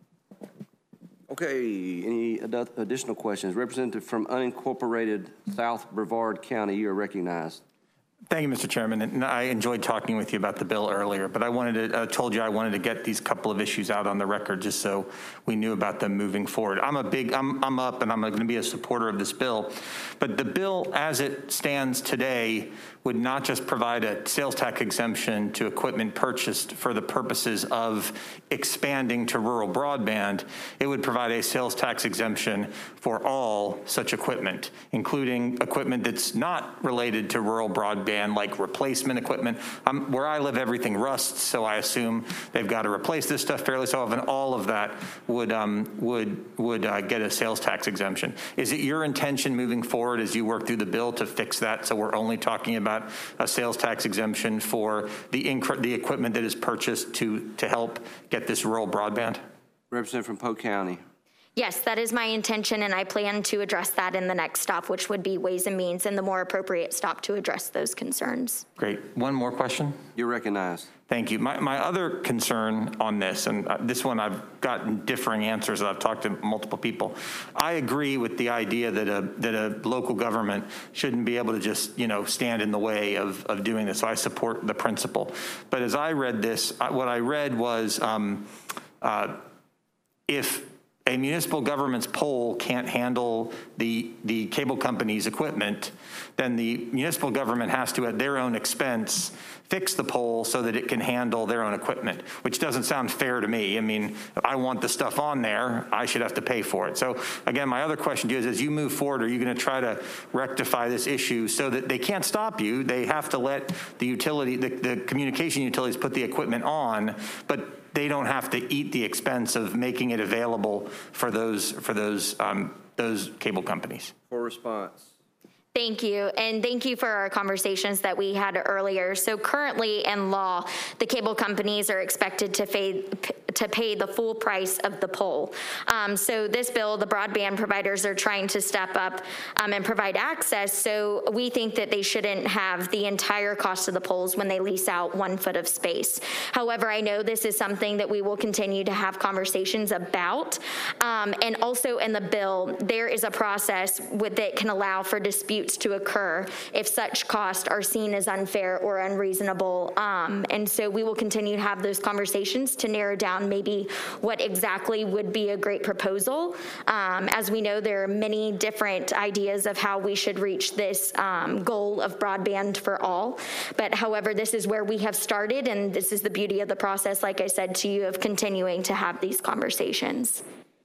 Okay, any ad- additional questions? Representative from unincorporated South Brevard County, you are recognized. Thank you, Mister Chairman. And I enjoyed talking with you about the bill earlier, but I wanted to, uh, told you I wanted to get these couple of issues out on the record just so we knew about them moving forward. I'm a big, I'm, I'm up and I'm going to be a supporter of this bill, but the bill as it stands today would not just provide a sales tax exemption to equipment purchased for the purposes of expanding to rural broadband. It would provide a sales tax exemption for all such equipment, including equipment that's not related to rural broadband, like replacement equipment. Um, where I live, everything rusts, so I assume they've got to replace this stuff fairly so often. All of that would um, would would uh, get a sales tax exemption. Is it your intention moving forward as you work through the bill to fix that, so we're only talking about a sales tax exemption for the inc- the equipment that is purchased to to help get this rural broadband? Representative from Polk County. Yes, that is my intention, and I plan to address that in the next stop, which would be Ways and Means, and the more appropriate stop to address those concerns. Great. One more question? You're recognized. Thank you. My, my other concern on this, and this one I've gotten differing answers. I've talked to multiple people. I agree with the idea that a that a local government shouldn't be able to just, you know, stand in the way of, of doing this. So I support the principle. But as I read this, what I read was um, uh, if a municipal government's pole can't handle the, the cable company's equipment, then the municipal government has to, at their own expense, fix the pole so that it can handle their own equipment, which doesn't sound fair to me. I mean, if I want the stuff on there, I should have to pay for it. So again, my other question to you is, as you move forward, are you going to try to rectify this issue so that they can't stop you? They have to let the utility, the, the communication utilities put the equipment on, but they don't have to eat the expense of making it available for those for those um, those cable companies. For response. Thank you, and thank you for our conversations that we had earlier. So currently in law, the cable companies are expected to pay, to pay the full price of the pole. Um, so this bill, the broadband providers are trying to step up um, and provide access, so we think that they shouldn't have the entire cost of the poles when they lease out one foot of space. However, I know this is something that we will continue to have conversations about, um, and also in the bill, there is a process with, that can allow for disputes to occur if such costs are seen as unfair or unreasonable. Um, and so we will continue to have those conversations to narrow down maybe what exactly would be a great proposal. Um, as we know, there are many different ideas of how we should reach this um, goal of broadband for all. But however, this is where we have started, and this is the beauty of the process, like I said to you, of continuing to have these conversations.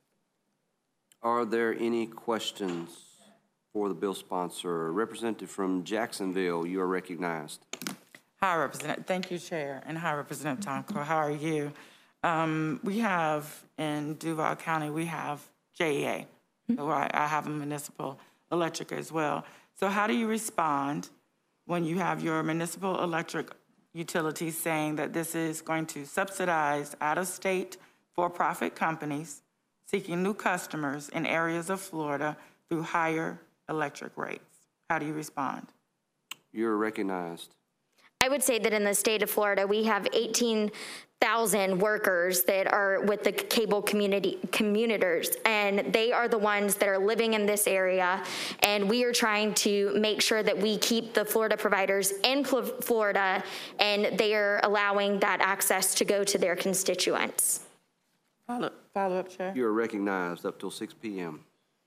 Are there any questions for the bill sponsor? Representative from Jacksonville, you are recognized. Hi, Representative. Thank you, Chair, and hi, Representative Tomko. How are you? Um, we have in Duval County, we have J E A. So I, I have a municipal electric as well. So how do you respond when you have your municipal electric utility saying that this is going to subsidize out-of-state for-profit companies seeking new customers in areas of Florida through higher electric rates? How do you respond? You're recognized. I would say that in the state of Florida, we have eighteen thousand workers that are with the cable community commuters, and they are the ones that are living in this area, and we are trying to make sure that we keep the Florida providers in Florida, and they are allowing that access to go to their constituents. Follow, follow up, Chair. You are recognized up till six p m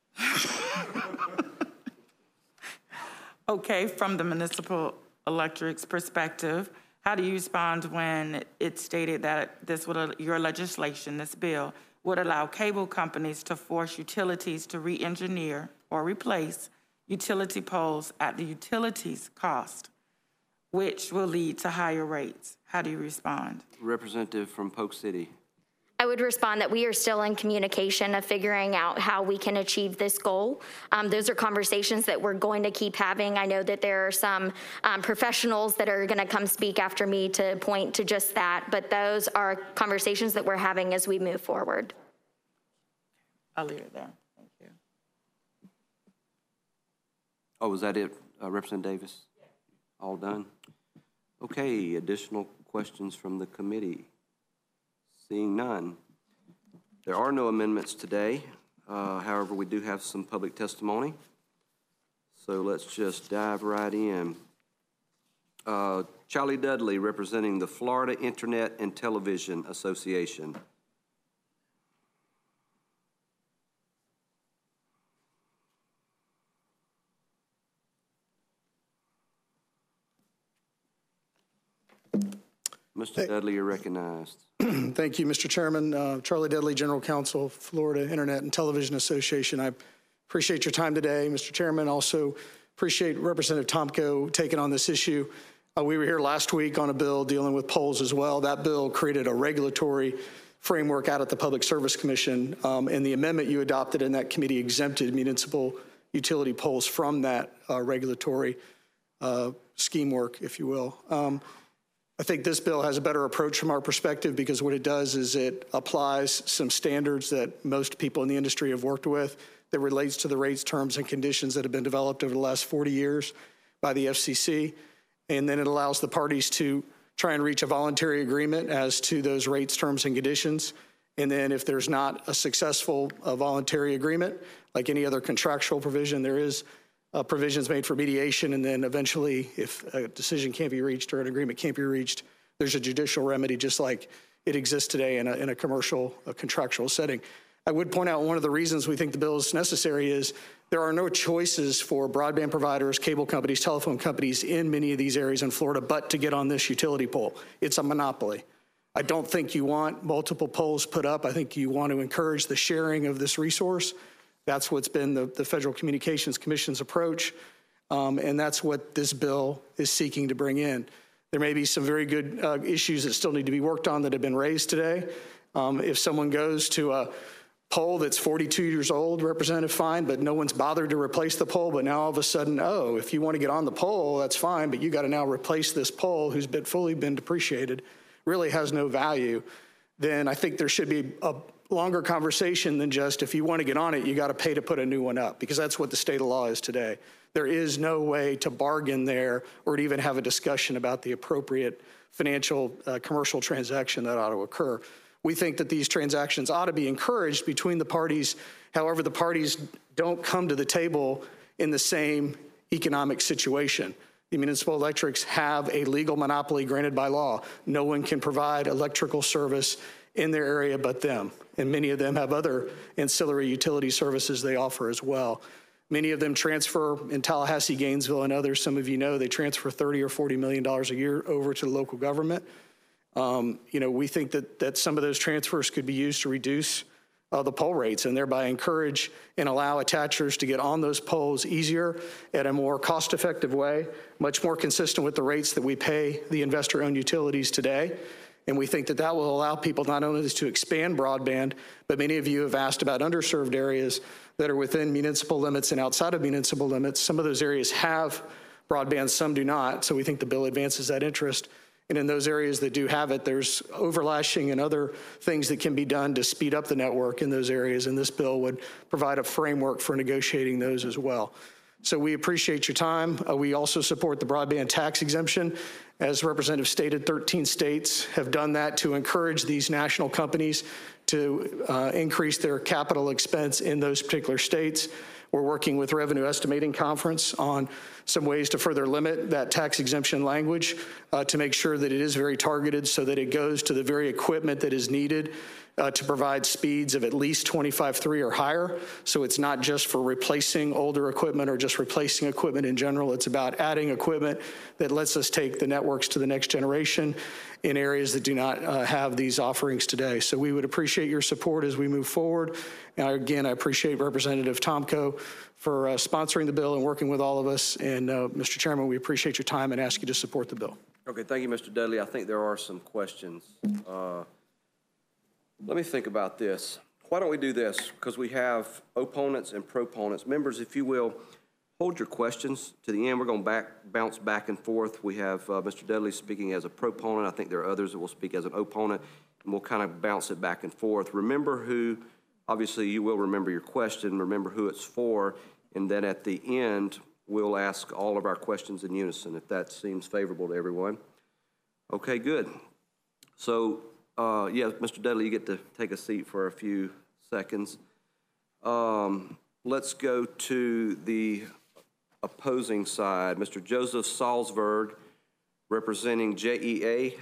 Okay, from the municipal electric's perspective, how do you respond when it's stated that this would, your legislation, this bill, would allow cable companies to force utilities to re-engineer or replace utility poles at the utilities cost, which will lead to higher rates? How do you respond? Representative from Polk City. I would respond that we are still in communication of figuring out how we can achieve this goal. Um, those are conversations that we're going to keep having. I know that there are some um, professionals that are going to come speak after me to point to just that, but those are conversations that we're having as we move forward. I'll leave it there. Thank you. Oh, was that it, uh, Representative Davis? All done? Okay, additional questions from the committee? Seeing none. There are no amendments today. Uh, However, we do have some public testimony. So let's just dive right in. Uh, Charlie Dudley, representing the Florida Internet and Television Association. Mister Dudley, you're recognized. Thank you, Mister Chairman. Uh, Charlie Dudley, General Counsel, Florida Internet and Television Association. I appreciate your time today, Mister Chairman. Also appreciate Representative Tomko taking on this issue. Uh, we were here last week on a bill dealing with polls as well. That bill created a regulatory framework out at the Public Service Commission, um, and the amendment you adopted in that committee exempted municipal utility polls from that uh, regulatory uh, scheme work, if you will. Um, I think this bill has a better approach from our perspective because what it does is it applies some standards that most people in the industry have worked with that relates to the rates, terms, and conditions that have been developed over the last forty years by the F C C. And then it allows the parties to try and reach a voluntary agreement as to those rates, terms, and conditions. And then if there's not a successful uh, voluntary agreement, like any other contractual provision, there is Uh, provisions made for mediation, and then eventually, if a decision can't be reached or an agreement can't be reached, there's a judicial remedy just like it exists today in a, in a commercial, a contractual setting. I would point out one of the reasons we think the bill is necessary is there are no choices for broadband providers, cable companies, telephone companies in many of these areas in Florida but to get on this utility pole. It's a monopoly. I don't think you want multiple poles put up. I think you want to encourage the sharing of this resource. That's what's been the, the Federal Communications Commission's approach, um, and that's what this bill is seeking to bring in. There may be some very good uh, issues that still need to be worked on that have been raised today. Um, if someone goes to a pole that's forty-two years old, Representative, fine, but no one's bothered to replace the pole, but now all of a sudden, oh, if you want to get on the pole, that's fine, but you got to now replace this pole who's been fully been depreciated, really has no value, then I think there should be a longer conversation than just if you want to get on it, you got to pay to put a new one up, because that's what the state of law is today. There is no way to bargain there or to even have a discussion about the appropriate financial uh, commercial transaction that ought to occur. We think that these transactions ought to be encouraged between the parties. However, the parties don't come to the table in the same economic situation. The municipal electrics have a legal monopoly granted by law. No one can provide electrical service in their area but them. And many of them have other ancillary utility services they offer as well. Many of them transfer in Tallahassee, Gainesville, and others. Some of you know they transfer thirty or forty million dollars a year over to the local government. Um, you know, we think that, that some of those transfers could be used to reduce uh, the pole rates and thereby encourage and allow attachers to get on those poles easier at a more cost-effective way, much more consistent with the rates that we pay the investor-owned utilities today. And we think that that will allow people not only to expand broadband, but many of you have asked about underserved areas that are within municipal limits and outside of municipal limits. Some of those areas have broadband, some do not. So we think the bill advances that interest. And in those areas that do have it, there's overlashing and other things that can be done to speed up the network in those areas. And this bill would provide a framework for negotiating those as well. So we appreciate your time. Uh, we also support the broadband tax exemption. As Representative stated, thirteen states have done that to encourage these national companies to uh, increase their capital expense in those particular states. We're working with Revenue Estimating Conference on some ways to further limit that tax exemption language uh, to make sure that it is very targeted so that it goes to the very equipment that is needed Uh, to provide speeds of at least twenty-five point three or higher. So it's not just for replacing older equipment or just replacing equipment in general. It's about adding equipment that lets us take the networks to the next generation in areas that do not uh, have these offerings today. So we would appreciate your support as we move forward. And again, I appreciate Representative Tomko for uh, sponsoring the bill and working with all of us. And uh, Mister Chairman, we appreciate your time and ask you to support the bill. Okay, thank you, Mister Dudley. I think there are some questions. Uh, Let me think about this. Why don't we do this? Because we have opponents and proponents. Members, if you will, hold your questions to the end. We're going to back, bounce back and forth. We have uh, Mister Dudley speaking as a proponent. I think there are others that will speak as an opponent, and we'll kind of bounce it back and forth. Remember who, obviously you will remember your question, remember who it's for, and then at the end, we'll ask all of our questions in unison, if that seems favorable to everyone. Okay, good. So, Uh, yeah, Mister Dudley, you get to take a seat for a few seconds. Um, let's go to the opposing side. Mister Joseph Salzberg, representing J E A.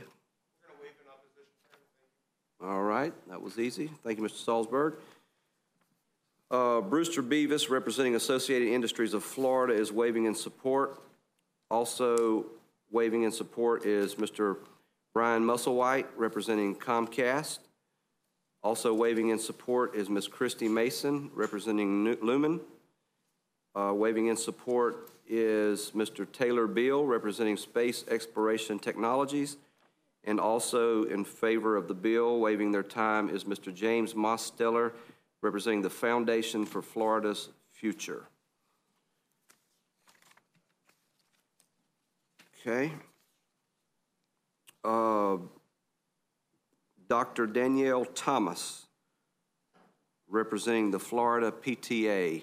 All right, that was easy. Thank you, Mister Salzberg. Uh, Brewster Beavis, representing Associated Industries of Florida, is waiving in support. Also waiving in support is Mister Brian Musselwhite, representing Comcast. Also waiving in support is Miz Christy Mason, representing Lumen. Uh, waiving in support is Mister Taylor Beal, representing Space Exploration Technologies. And also in favor of the bill, waiving their time, is Mister James Mosteller, representing the Foundation for Florida's Future. Okay. Uh, Doctor Danielle Thomas, representing the Florida P T A.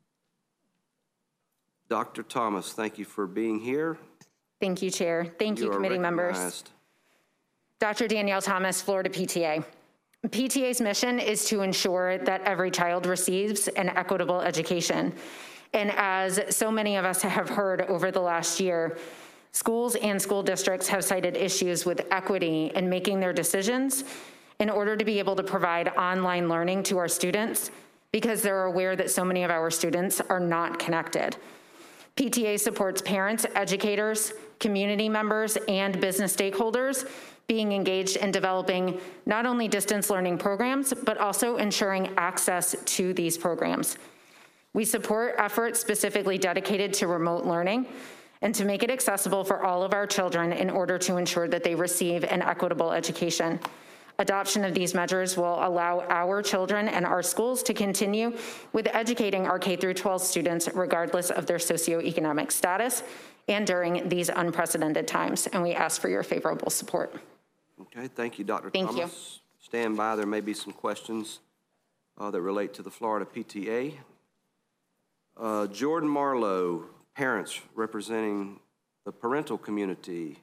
Doctor Thomas, thank you for being here. Thank you, Chair. Thank you, You are committee members. recognized. Doctor Danielle Thomas, Florida P T A. P T A's mission is to ensure that every child receives an equitable education. And as so many of us have heard over the last year, schools and school districts have cited issues with equity in making their decisions in order to be able to provide online learning to our students because they're aware that so many of our students are not connected. P T A supports parents, educators, community members, and business stakeholders being engaged in developing not only distance learning programs, but also ensuring access to these programs. We support efforts specifically dedicated to remote learning and to make it accessible for all of our children in order to ensure that they receive an equitable education. Adoption of these measures will allow our children and our schools to continue with educating our K through twelve students regardless of their socioeconomic status and during these unprecedented times. And we ask for your favorable support. Okay, thank you, Doctor Thank Thomas. you. Stand by, there may be some questions uh, that relate to the Florida P T A. Uh, Jordan Marlowe, parents representing the parental community.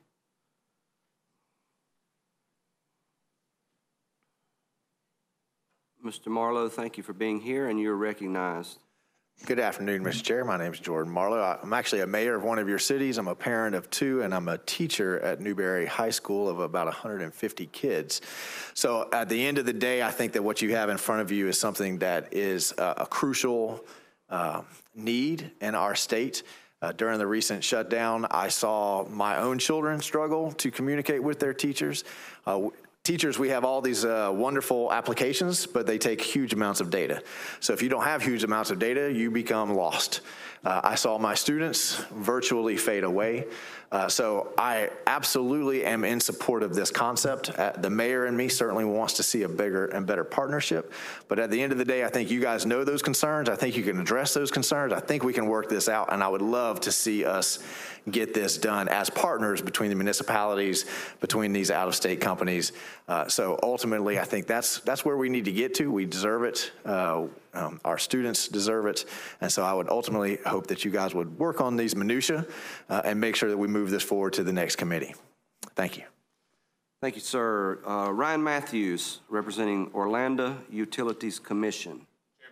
Mister Marlowe, thank you for being here, and you're recognized. Good afternoon, Mister Chair. My name is Jordan Marlowe. I'm actually a mayor of one of your cities. I'm a parent of two, and I'm a teacher at Newberry High School of about one hundred fifty kids. So at the end of the day, I think that what you have in front of you is something that is uh, a crucial uh, need in our state. Uh, during the recent shutdown, I saw my own children struggle to communicate with their teachers. Uh, Teachers, we have all these uh, wonderful applications, but they take huge amounts of data. So if you don't have huge amounts of data, you become lost. Uh, I saw my students virtually fade away. Uh, so I absolutely am in support of this concept. Uh, the mayor and me certainly wants to see a bigger and better partnership. But at the end of the day, I think you guys know those concerns. I think you can address those concerns. I think we can work this out, and I would love to see us get this done as partners between the municipalities, between these out-of-state companies. Uh, so ultimately, I think that's that's where we need to get to. We deserve it. Uh, um, our students deserve it. And so I would ultimately hope that you guys would work on these minutia uh, and make sure that we move this forward to the next committee. Thank you. Thank you, sir. Uh, Ryan Matthews, representing Orlando Utilities Commission.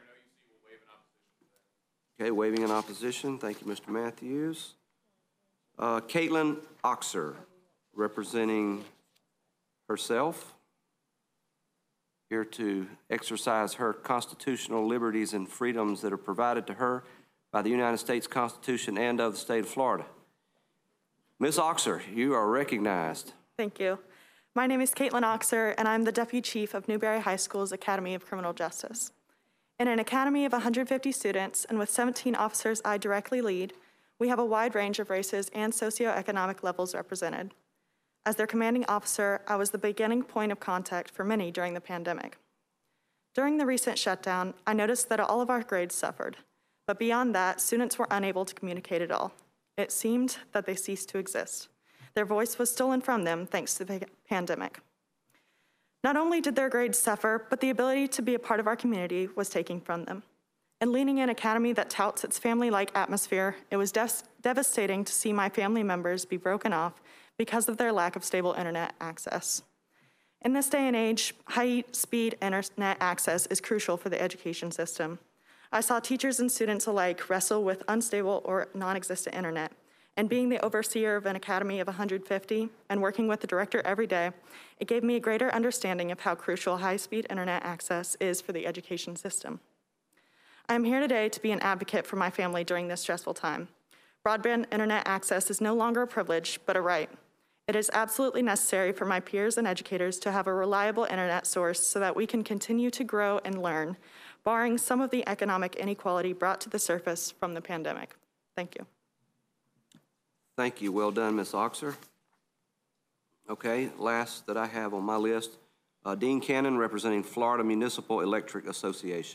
Okay, waiving in opposition. Thank you, Mister Matthews. Uh, Caitlin Oxer, representing herself, here to exercise her constitutional liberties and freedoms that are provided to her by the United States Constitution and of the state of Florida. Miz Oxer, you are recognized. Thank you. My name is Caitlin Oxer, and I'm the Deputy Chief of Newberry High School's Academy of Criminal Justice. In an academy of one hundred fifty students and with seventeen officers I directly lead, we have a wide range of races and socioeconomic levels represented. As their commanding officer, I was the beginning point of contact for many during the pandemic. During the recent shutdown, I noticed that all of our grades suffered, but beyond that, students were unable to communicate at all. It seemed that they ceased to exist. Their voice was stolen from them thanks to the pandemic. Not only did their grades suffer, but the ability to be a part of our community was taken from them. And leading an academy that touts its family-like atmosphere, it was des- devastating to see my family members be broken off because of their lack of stable internet access. In this day and age, high-speed internet access is crucial for the education system. I saw teachers and students alike wrestle with unstable or non-existent internet. And being the overseer of an academy of one hundred fifty and working with the director every day, it gave me a greater understanding of how crucial high-speed internet access is for the education system. I am here today to be an advocate for my family during this stressful time. Broadband internet access is no longer a privilege, but a right. It is absolutely necessary for my peers and educators to have a reliable internet source so that we can continue to grow and learn, barring some of the economic inequality brought to the surface from the pandemic. Thank you. Thank you. Well done, Miz Oxer. Okay, last that I have on my list, uh, Dean Cannon, representing Florida Municipal Electric Association.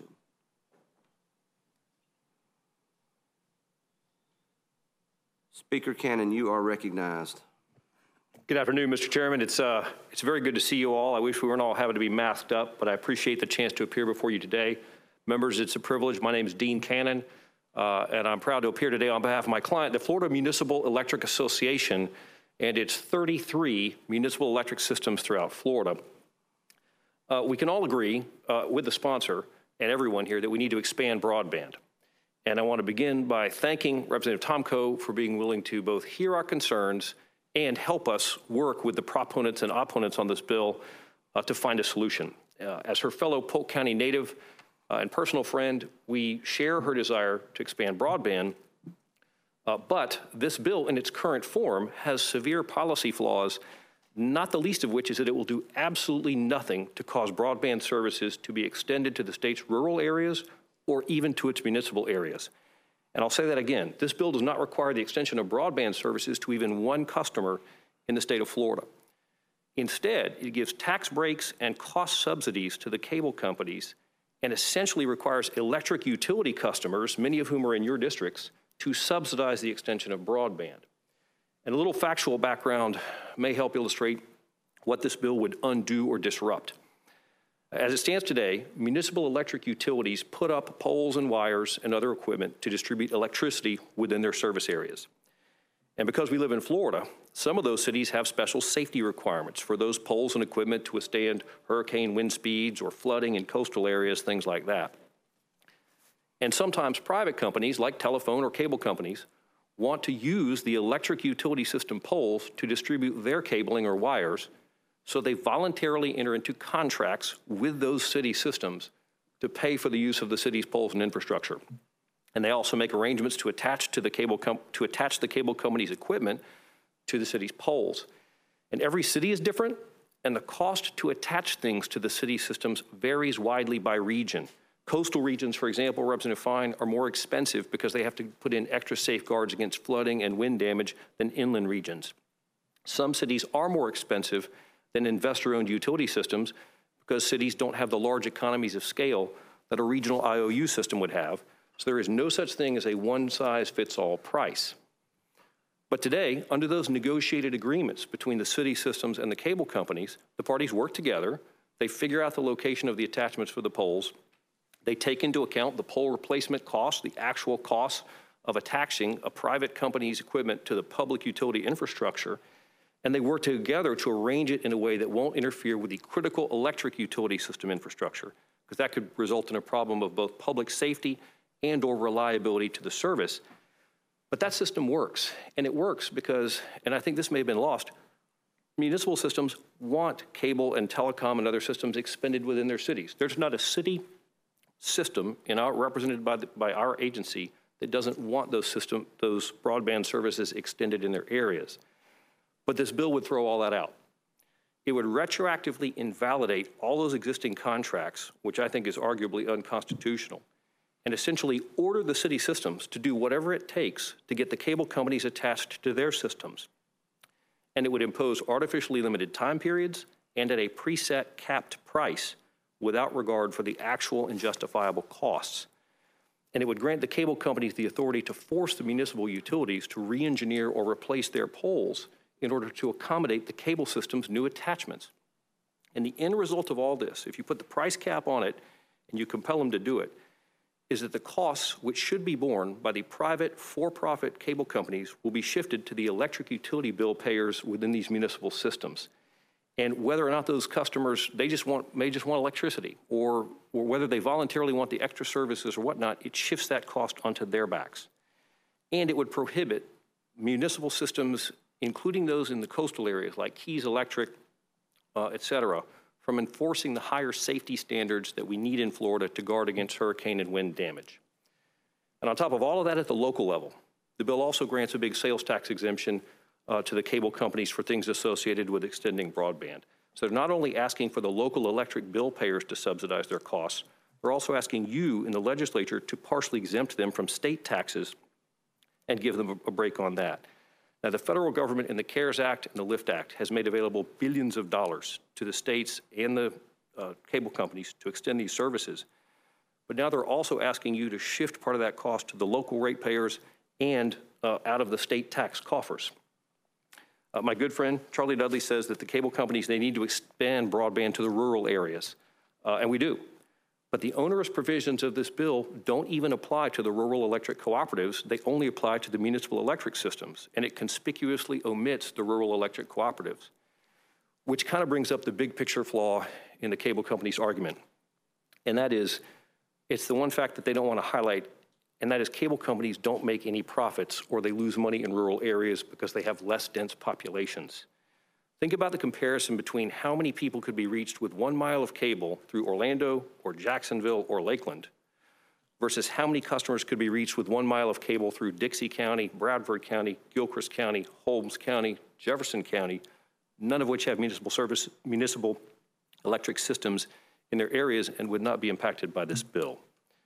Speaker Cannon, you are recognized. Good afternoon, Mister Chairman. It's, uh, it's very good to see you all. I wish we weren't all having to be masked up, but I appreciate the chance to appear before you today. Members, it's a privilege. My name is Dean Cannon, uh, and I'm proud to appear today on behalf of my client, the Florida Municipal Electric Association, and its thirty-three municipal electric systems throughout Florida. Uh, we can all agree uh, with the sponsor and everyone here that we need to expand broadband. And I want to begin by thanking Representative Tomko for being willing to both hear our concerns and help us work with the proponents and opponents on this bill uh, to find a solution. Uh, as her fellow Polk County native uh, and personal friend, we share her desire to expand broadband, uh, but this bill in its current form has severe policy flaws, not the least of which is that it will do absolutely nothing to cause broadband services to be extended to the state's rural areas or even to its municipal areas. And I'll say that again, this bill does not require the extension of broadband services to even one customer in the state of Florida. Instead, it gives tax breaks and cost subsidies to the cable companies and essentially requires electric utility customers, many of whom are in your districts, to subsidize the extension of broadband. And a little factual background may help illustrate what this bill would undo or disrupt. As it stands today, municipal electric utilities put up poles and wires and other equipment to distribute electricity within their service areas. And because we live in Florida, some of those cities have special safety requirements for those poles and equipment to withstand hurricane wind speeds or flooding in coastal areas, things like that. And sometimes private companies like telephone or cable companies want to use the electric utility system poles to distribute their cabling or wires, so they voluntarily enter into contracts with those city systems to pay for the use of the city's poles and infrastructure. And they also make arrangements to attach to the cable com to attach the cable company's equipment to the city's poles. And every city is different, and the cost to attach things to the city systems varies widely by region. Coastal regions, for example, Representative Fine, are more expensive because they have to put in extra safeguards against flooding and wind damage than inland regions. Some cities are more expensive than investor-owned utility systems because cities don't have the large economies of scale that a regional I O U system would have. So there is no such thing as a one-size-fits-all price. But today, under those negotiated agreements between the city systems and the cable companies, the parties work together, they figure out the location of the attachments for the poles, they take into account the pole replacement costs, the actual costs of attaching a private company's equipment to the public utility infrastructure, and they work together to arrange it in a way that won't interfere with the critical electric utility system infrastructure, because that could result in a problem of both public safety and or reliability to the service. But that system works, and it works because, and I think this may have been lost, municipal systems want cable and telecom and other systems expended within their cities. There's not a city system in our, represented by, the, by our agency that doesn't want those system, those broadband services extended in their areas. But this bill would throw all that out. It would retroactively invalidate all those existing contracts, which I think is arguably unconstitutional, and essentially order the city systems to do whatever it takes to get the cable companies attached to their systems. And it would impose artificially limited time periods and at a preset capped price without regard for the actual and justifiable costs. And it would grant the cable companies the authority to force the municipal utilities to re-engineer or replace their poles in order to accommodate the cable system's new attachments. And the end result of all this, if you put the price cap on it and you compel them to do it, is that the costs which should be borne by the private for-profit cable companies will be shifted to the electric utility bill payers within these municipal systems. And whether or not those customers, they just want, may just want electricity, or, or whether they voluntarily want the extra services or whatnot, it shifts that cost onto their backs. And it would prohibit municipal systems, including those in the coastal areas like Keys Electric, uh, et cetera, from enforcing the higher safety standards that we need in Florida to guard against hurricane and wind damage. And on top of all of that at the local level, the bill also grants a big sales tax exemption uh, to the cable companies for things associated with extending broadband. So they're not only asking for the local electric bill payers to subsidize their costs, they're also asking you in the legislature to partially exempt them from state taxes and give them a break on that. Now, the federal government in the CARES Act and the LIFT Act has made available billions of dollars to the states and the uh, cable companies to extend these services. But now they're also asking you to shift part of that cost to the local ratepayers and uh, out of the state tax coffers. Uh, my good friend, Charlie Dudley, says that the cable companies, they need to expand broadband to the rural areas, uh, and we do. But the onerous provisions of this bill don't even apply to the rural electric cooperatives. They only apply to the municipal electric systems, and it conspicuously omits the rural electric cooperatives, which kind of brings up the big picture flaw in the cable company's argument. And that is, it's the one fact that they don't want to highlight, and that is cable companies don't make any profits or they lose money in rural areas because they have less dense populations. Think about the comparison between how many people could be reached with one mile of cable through Orlando or Jacksonville or Lakeland versus how many customers could be reached with one mile of cable through Dixie County, Bradford County, Gilchrist County, Holmes County, Jefferson County, none of which have municipal service, municipal electric systems in their areas and would not be impacted by this bill.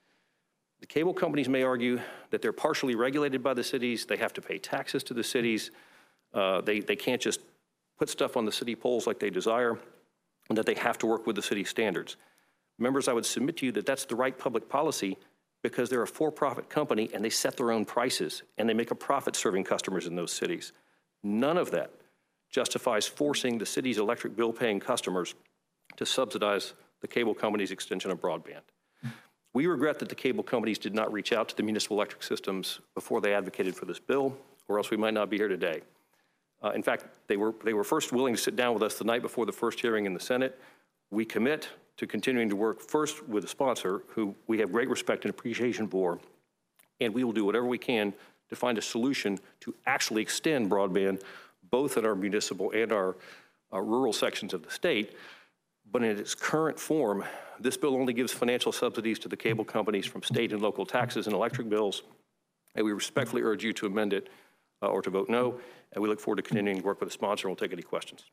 The cable companies may argue that they're partially regulated by the cities, they have to pay taxes to the cities, uh, they, they can't just put stuff on the city poles like they desire, and that they have to work with the city standards. Members, I would submit to you that that's the right public policy because they're a for-profit company and they set their own prices and they make a profit serving customers in those cities. None of that justifies forcing the city's electric bill paying customers to subsidize the cable company's extension of broadband. We regret that the cable companies did not reach out to the municipal electric systems before they advocated for this bill, or else we might not be here today. Uh, in fact, they were, they were first willing to sit down with us the night before the first hearing in the Senate. We commit to continuing to work first with the sponsor, who we have great respect and appreciation for, and we will do whatever we can to find a solution to actually extend broadband, both in our municipal and our, our rural sections of the state. But in its current form, this bill only gives financial subsidies to the cable companies from state and local taxes and electric bills, and we respectfully urge you to amend it uh, or to vote no. And we look forward to continuing to work with the sponsor, and we'll take any questions.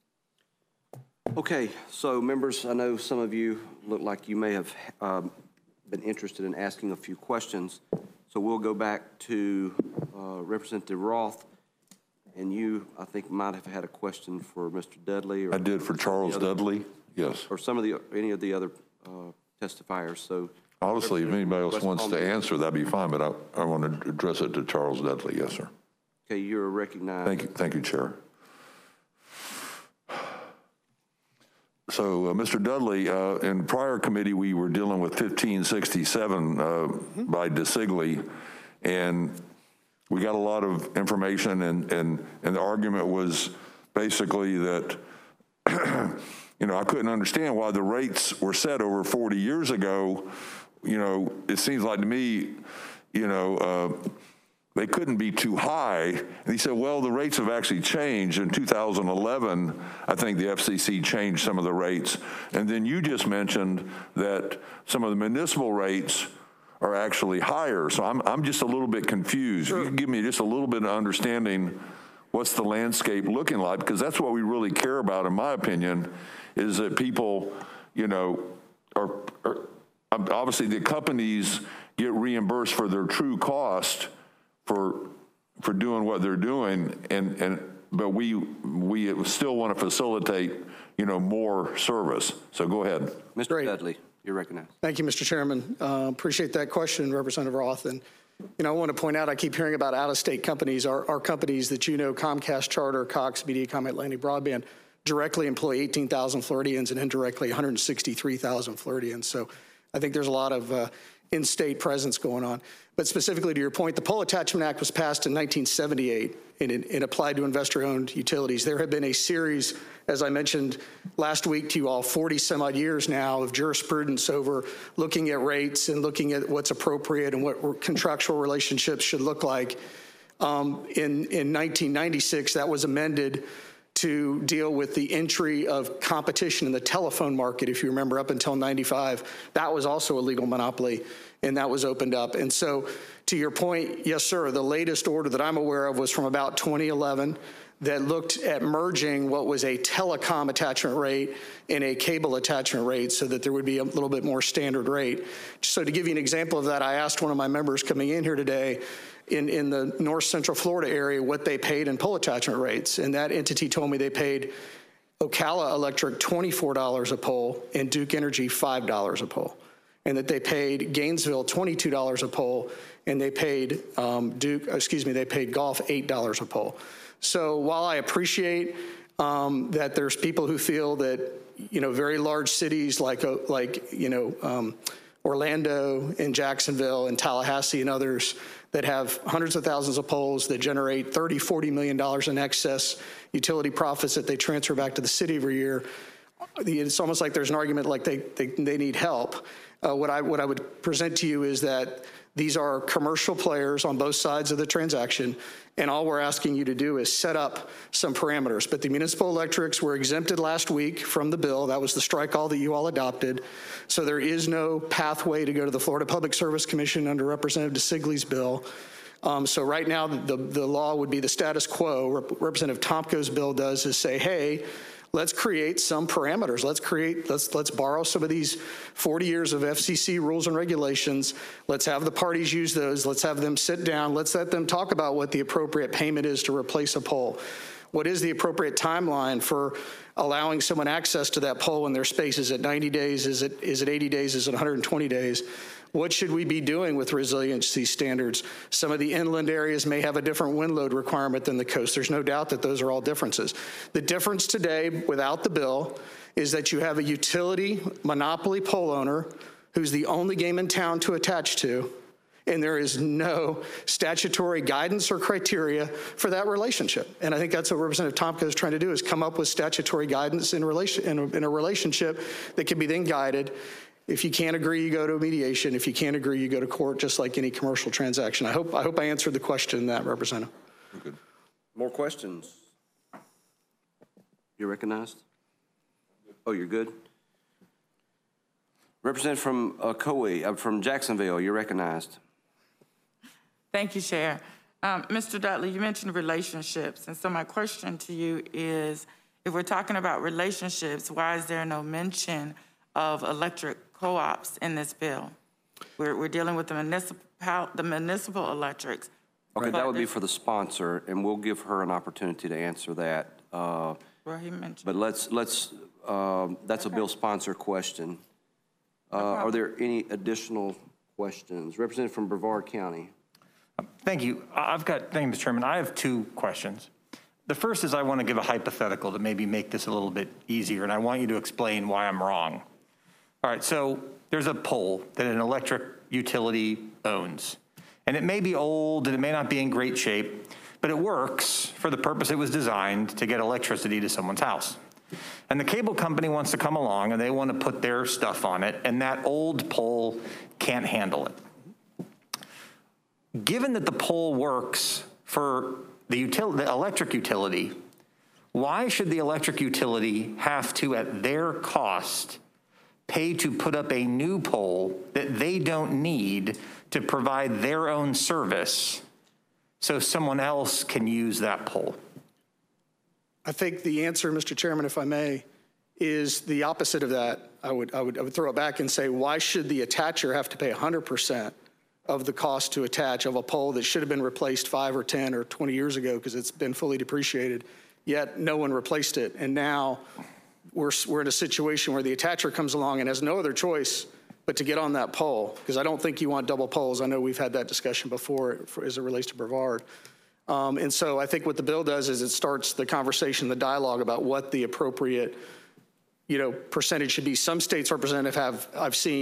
Okay, so members, I know some of you look like you may have um, been interested in asking a few questions. So we'll go back to uh, Representative Roth, and you, I think, might have had a question for Mister Dudley. Or I did for Charles other, Dudley, yes. Or some of the, any of the other uh, testifiers. So honestly, if anybody else wants to answer, that'd be fine, but I, I want to address it to Charles Dudley, yes, sir. Okay, you're recognized. Thank you, thank you, Chair. So, uh, Mister Dudley, uh, in prior committee, we were dealing with fifteen sixty-seven uh, mm-hmm. by DeSigley, and we got a lot of information, and, and, and the argument was basically that, you know, I couldn't understand why the rates were set over forty years ago. You know, it seems like to me, you know, uh, they couldn't be too high. And he said, well, the rates have actually changed. In two thousand eleven, I think the F C C changed some of the rates. And then you just mentioned that some of the municipal rates are actually higher. So I'm, I'm just a little bit confused. Sure. You can give me just a little bit of understanding what's the landscape looking like, because that's what we really care about, in my opinion, is that people, you know, are, are obviously the companies get reimbursed for their true cost for for doing what they're doing, and and but we we still want to facilitate, you know, more service. So go ahead, Mister Great. Dudley, you're recognized. Thank you, Mister Chairman. Uh, appreciate that question, Representative Roth. And you know, I want to point out, I keep hearing about out-of-state companies. Our, our companies that you know, Comcast, Charter, Cox, Mediacom, Atlantic Broadband, directly employ eighteen thousand Floridians and indirectly one hundred sixty-three thousand Floridians. So I think there's a lot of uh, in-state presence going on. But specifically to your point, the Pole Attachment Act was passed in nineteen seventy-eight, and it, it applied to investor-owned utilities. There have been a series, as I mentioned last week to you all, forty some odd years now of jurisprudence over looking at rates and looking at what's appropriate and what contractual relationships should look like. Um, in, in nineteen ninety-six, that was amended to deal with the entry of competition in the telephone market. If you remember, up until ninety-five, that was also a legal monopoly, and that was opened up. And so to your point, yes, sir, the latest order that I'm aware of was from about twenty eleven that looked at merging what was a telecom attachment rate and a cable attachment rate so that there would be a little bit more standard rate. So to give you an example of that, I asked one of my members coming in here today in, in the North Central Florida area what they paid in pole attachment rates. And that entity told me they paid Ocala Electric twenty-four dollars a pole and Duke Energy five dollars a pole. And that they paid Gainesville twenty-two dollars a pole, and they paid um, Duke, excuse me, they paid Gulf eight dollars a pole. So while I appreciate um, that there's people who feel that, you know, very large cities like, uh, like you know, um, Orlando and Jacksonville and Tallahassee and others that have hundreds of thousands of poles that generate thirty, forty million dollars in excess utility profits that they transfer back to the city every year, it's almost like there's an argument like they, they, they need help. Uh, what I, what I would present to you is that these are commercial players on both sides of the transaction, and all we're asking you to do is set up some parameters. But the municipal electrics were exempted last week from the bill. That was the strike all that you all adopted. So there is no pathway to go to the Florida Public Service Commission under Representative DeSigley's bill. Um, so right now, the, the law would be the status quo. Rep- Representative Tomko's bill does is say, hey, let's create some parameters. Let's create, let's, let's borrow some of these forty years of F C C rules and regulations. Let's have the parties use those. Let's have them sit down. Let's let them talk about what the appropriate payment is to replace a pole. What is the appropriate timeline for allowing someone access to that pole in their space? Is it ninety days? Is it, is it eighty days? Is it one hundred twenty days? What should we be doing with resiliency standards? Some of the inland areas may have a different wind load requirement than the coast. There's no doubt that those are all differences. The difference today without the bill is that you have a utility monopoly pole owner who's the only game in town to attach to, and there is no statutory guidance or criteria for that relationship. And I think that's what Representative Tomko is trying to do, is come up with statutory guidance in, relation, in, a, in a relationship that can be then guided. If you can't agree, you go to mediation. If you can't agree, you go to court, just like any commercial transaction. I hope I, hope I answered the question in that, Representative. Good. More questions? You're recognized? Oh, you're good? Representative from uh, Coe, uh, from Jacksonville, you're recognized. Thank you, Chair. Um, Mister Dudley, you mentioned relationships, and so my question to you is, if we're talking about relationships, why is there no mention of electric co-ops in this bill? We're, we're dealing with the municipal, the municipal electrics. Okay, that would be for the sponsor, and we'll give her an opportunity to answer that. Uh, well, he mentioned. But let's, let's uh, that's okay. A bill sponsor question. Uh, no are there any additional questions? Representative from Brevard County. Thank you. I've got, thank you, Mister Chairman. I have two questions. The first is I want to give a hypothetical to maybe make this a little bit easier, and I want you to explain why I'm wrong. All right, so there's a pole that an electric utility owns, and it may be old and it may not be in great shape, but it works for the purpose it was designed, to get electricity to someone's house. And the cable company wants to come along and they want to put their stuff on it, and that old pole can't handle it. Given that the pole works for the, util- the electric utility, why should the electric utility have to, at their cost, pay to put up a new pole that they don't need to provide their own service so someone else can use that pole? I think the answer, Mister Chairman, if I may, is the opposite of that. I would, I would, I would throw it back and say, why should the attacher have to pay one hundred percent of the cost to attach of a pole that should have been replaced five or ten or twenty years ago because it's been fully depreciated, yet no one replaced it? And now We're, we're in a situation where the attacher comes along and has no other choice but to get on that pole, because I don't think you want double poles. I know we've had that discussion before for, as it relates to Brevard. Um, and so I think what the bill does is it starts the conversation, the dialogue about what the appropriate, you know, percentage should be. Some states, Representative, have, I've seen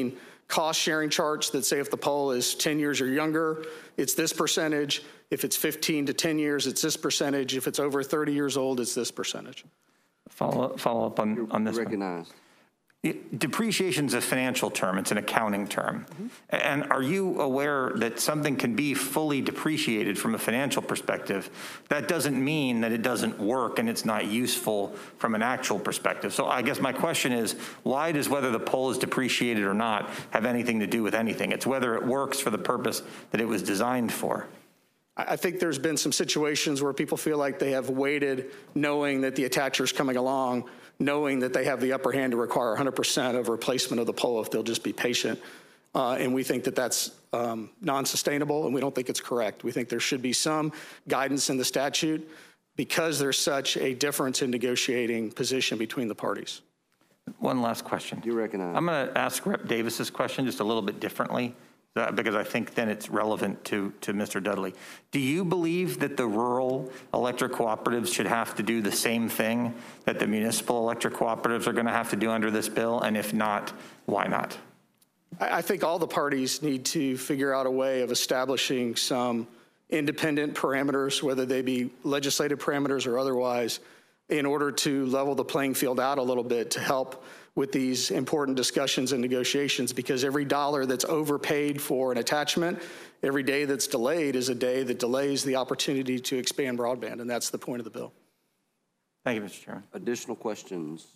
cost-sharing charts that say if the pole is ten years or younger, it's this percentage. If it's fifteen to ten years, it's this percentage. If it's over thirty years old, it's this percentage. Follow up, follow up on, on this Recognized. Depreciation is a financial term. It's an accounting term. Mm-hmm. And are you aware that something can be fully depreciated from a financial perspective? That doesn't mean that it doesn't work and it's not useful from an actual perspective. So I guess my question is, why does whether the pole is depreciated or not have anything to do with anything? It's whether it works for the purpose that it was designed for. I think there's been some situations where people feel like they have waited knowing that the attacher's coming along, knowing that they have the upper hand to require one hundred percent of replacement of the pole if they'll just be patient. Uh, and we think that that's um, non-sustainable, and we don't think it's correct. We think there should be some guidance in the statute because there's such a difference in negotiating position between the parties. One last question. You recognize. I'm going to ask Representative Davis's question just a little bit differently, uh, because I think then it's relevant to, to Mister Dudley. Do you believe that the rural electric cooperatives should have to do the same thing that the municipal electric cooperatives are going to have to do under this bill? And if not, why not? I think all the parties need to figure out a way of establishing some independent parameters, whether they be legislative parameters or otherwise, in order to level the playing field out a little bit to help with these important discussions and negotiations, because every dollar that's overpaid for an attachment, every day that's delayed is a day that delays the opportunity to expand broadband, and that's the point of the bill. Thank you, Mister Chairman. Additional questions?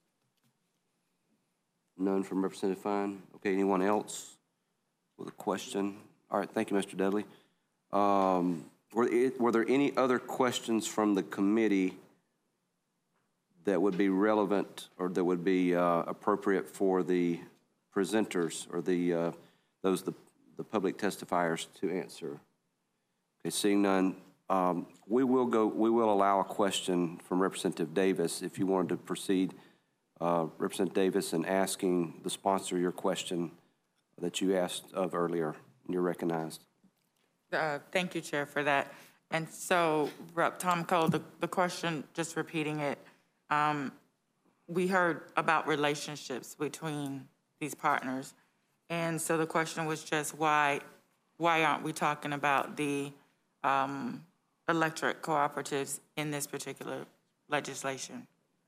None from Representative Fine. Okay, anyone else with a question? All right, thank you, Mister Dudley. Um, were, it, were there any other questions from the committee that would be relevant or that would be uh, appropriate for the presenters or the uh, those the, the public testifiers to answer? Okay, seeing none, um, we will go. We will allow a question from Representative Davis if you wanted to proceed, uh, Representative Davis, in asking the sponsor your question that you asked of earlier. You're recognized. Uh, thank you, Chair, for that. And so, Rep Tomko, the, the question, just repeating it. Um, we heard about relationships between these partners. And so the question was just why, why aren't we talking about the um, electric cooperatives in this particular legislation?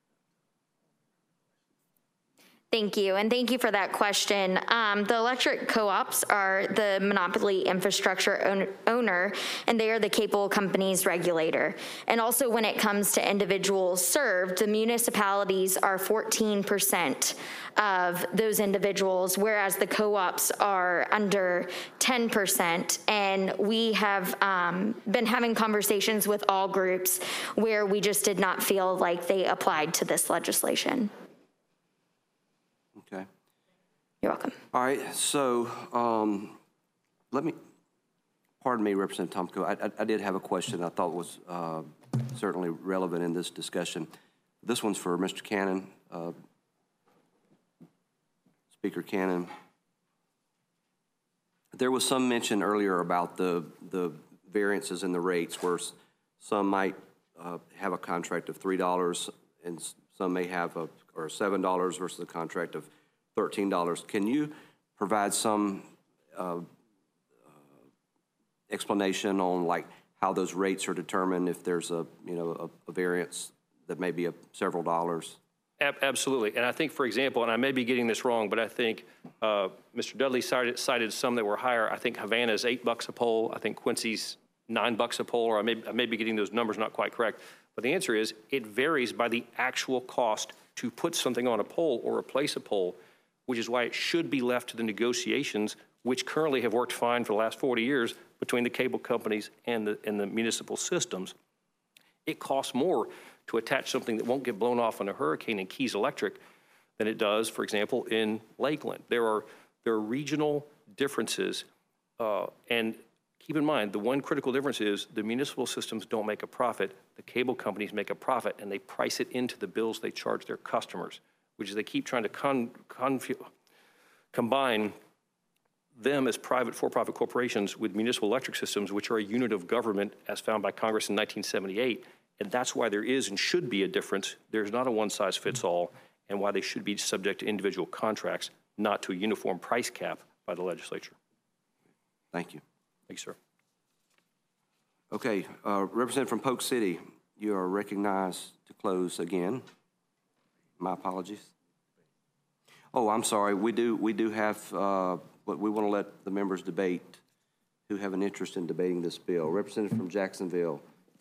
Thank you, and thank you for that question. Um, the electric co-ops are the monopoly infrastructure own owner, and they are the cable company's regulator. And also when it comes to individuals served, the municipalities are fourteen percent of those individuals, whereas the co-ops are under ten percent. And we have um, been having conversations with all groups where we just did not feel like they applied to this legislation. Okay. You're welcome. All right, so um, let me, pardon me, Representative Tomko, I, I, I did have a question I thought was uh, certainly relevant in this discussion. This one's for Mister Cannon, uh, Speaker Cannon. There was some mention earlier about the, the variances in the rates where some might uh, have a contract of three dollars and some may have a, or seven dollars versus a contract of thirteen dollars. Can you provide some uh, uh, explanation on like how those rates are determined if there's a, you know, a, a variance that may be a several dollars? Absolutely. And I think, for example, and I may be getting this wrong, but I think uh, Mister Dudley cited, cited some that were higher. I think Havana's eight bucks a pole. I think Quincy's nine bucks a pole, or I may, I may be getting those numbers not quite correct. But the answer is it varies by the actual cost to put something on a pole or replace a pole, which is why it should be left to the negotiations, which currently have worked fine for the last forty years between the cable companies and the, and the municipal systems. It costs more to attach something that won't get blown off in a hurricane in Keys Electric than it does, for example, in Lakeland. There are, there are regional differences, uh, and keep in mind, the one critical difference is the municipal systems don't make a profit, the cable companies make a profit, and they price it into the bills they charge their customers, which is they keep trying to con, confu, combine them as private for-profit corporations with municipal electric systems, which are a unit of government as found by Congress in nineteen seventy-eight. And that's why there is and should be a difference. There's not a one-size-fits-all, and why they should be subject to individual contracts not to a uniform price cap by the legislature. Thank you. Thank you, sir. Okay, uh, Representative from Polk City, you are recognized to close again. My apologies. Oh, I'm sorry. We do we do have, uh, but we want to let the members debate who have an interest in debating this bill. Representative from Jacksonville,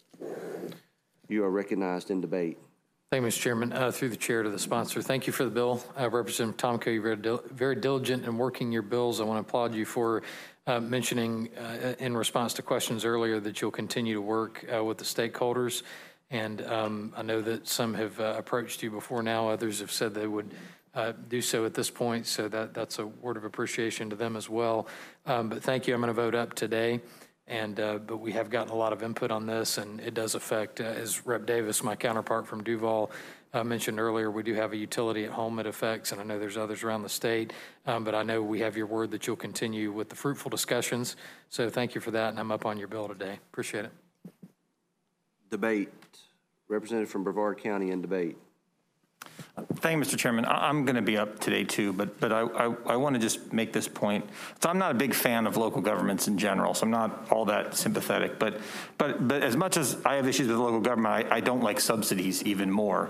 you are recognized in debate. Thank you, Mister Chairman. Uh, through the chair to the sponsor, thank you for the bill. Uh, Representative Tomko, you're very, dil very diligent in working your bills. I want to applaud you for uh, mentioning uh, in response to questions earlier that you'll continue to work uh, with the stakeholders. And um, I know that some have uh, approached you before now. Others have said they would uh, do so at this point. So that, that's a word of appreciation to them as well. Um, but thank you. I'm going to vote up today. And, uh, but we have gotten a lot of input on this, and it does affect, uh, as Rep Davis, my counterpart from Duval, uh, mentioned earlier, we do have a utility at home it affects, and I know there's others around the state, um, but I know we have your word that you'll continue with the fruitful discussions. So thank you for that, and I'm up on your bill today. Appreciate it. Debate. Representative from Brevard County in debate. Thank you, Mister Chairman. I'm going to be up today too, but but I, I, I want to just make this point. So I'm not a big fan of local governments in general, so I'm not all that sympathetic. But but but as much as I have issues with local government, I, I don't like subsidies even more.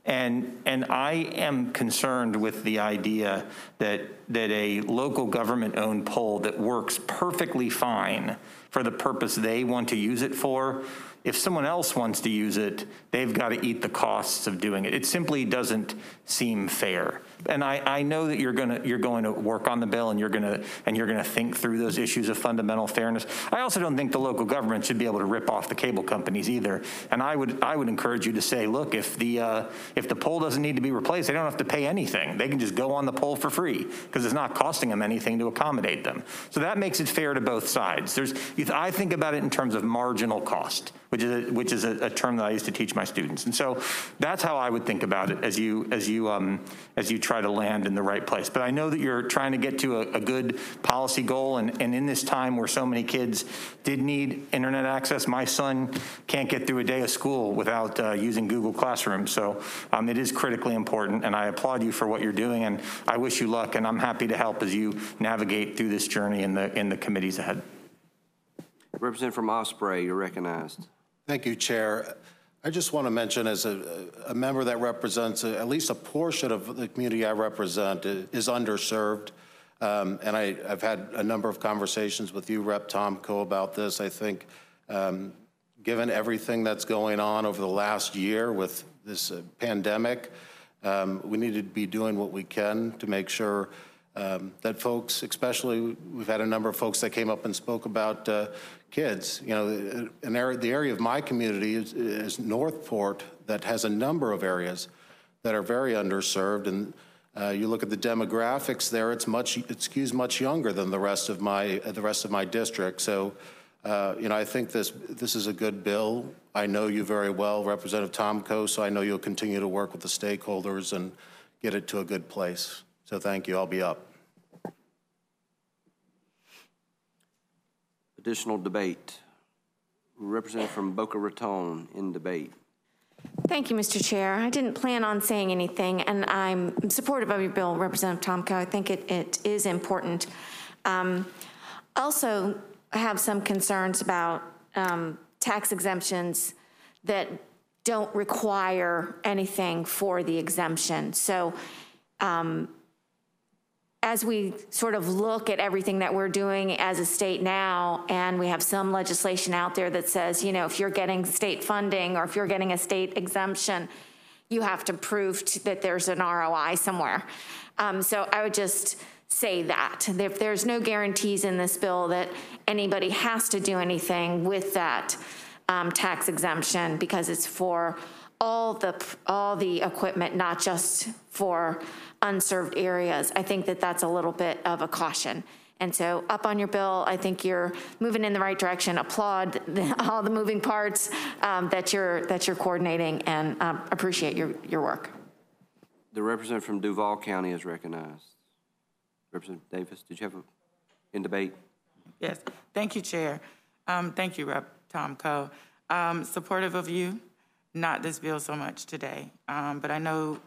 And and I am concerned with the idea that that a local government-owned pole that works perfectly fine for the purpose they want to use it for, if someone else wants to use it, they've got to eat the costs of doing it. It simply doesn't seem fair. And I, I know that you're gonna you're going to work on the bill, and you're gonna and you're gonna think through those issues of fundamental fairness. I also don't think the local government should be able to rip off the cable companies either. And I would I would encourage you to say, look, if the uh, if the pole doesn't need to be replaced, they don't have to pay anything. They can just go on the pole for free because it's not costing them anything to accommodate them. So that makes it fair to both sides. There's I think about it in terms of marginal cost, which is a, which is a, a term that I used to teach my students. And so that's how I would think about it as you as you um, as you try to land in the right place. But I know that you're trying to get to a, a good policy goal, and, and in this time where so many kids did need internet access, my son can't get through a day of school without uh, using Google Classroom. So um, it is critically important, and I applaud you for what you're doing, and I wish you luck, and I'm happy to help as you navigate through this journey in the in the committees ahead. Representative from Osprey, you're recognized. Thank you, Chair. I just want to mention, as a, a member that represents a, at least a portion of the community I represent is underserved. Um, and I, I've had a number of conversations with you, Rep Tomko, about this. I think um, given everything that's going on over the last year with this uh, pandemic, um, we need to be doing what we can to make sure um, that folks, especially, we've had a number of folks that came up and spoke about uh, kids. You know, an area, the area of my community is, is Northport, that has a number of areas that are very underserved, and uh, you look at the demographics there; it's much it skews much younger than the rest of my uh, the rest of my district. So, uh, you know, I think this this is a good bill. I know you very well, Representative Tomko, so I know you'll continue to work with the stakeholders and get it to a good place. So, thank you. I'll be up. Additional debate. Representative from Boca Raton in debate. Thank you, Mister Chair. I didn't plan on saying anything, and I'm supportive of your bill, Representative Tomko. I think it, it is important. Um, also, I have some concerns about um, tax exemptions that don't require anything for the exemption. So, um, as we sort of look at everything that we're doing as a state now, and we have some legislation out there that says, you know, if you're getting state funding or if you're getting a state exemption, you have to prove to, that there's an R O I somewhere. Um, so I would just say that. If there's no guarantees in this bill that anybody has to do anything with that um, tax exemption, because it's for all the all the equipment, not just for unserved areas. I think that that's a little bit of a caution. And so up on your bill, I think you're moving in the right direction. Applaud the, all the moving parts um, that you're that you're coordinating, and um, appreciate your, your work. The representative from Duval County is recognized. Representative Davis, did you have a in debate? Yes, thank you, Chair. Um, thank you, Rep Tomko. Um, supportive of you, not this bill so much today, um, but I know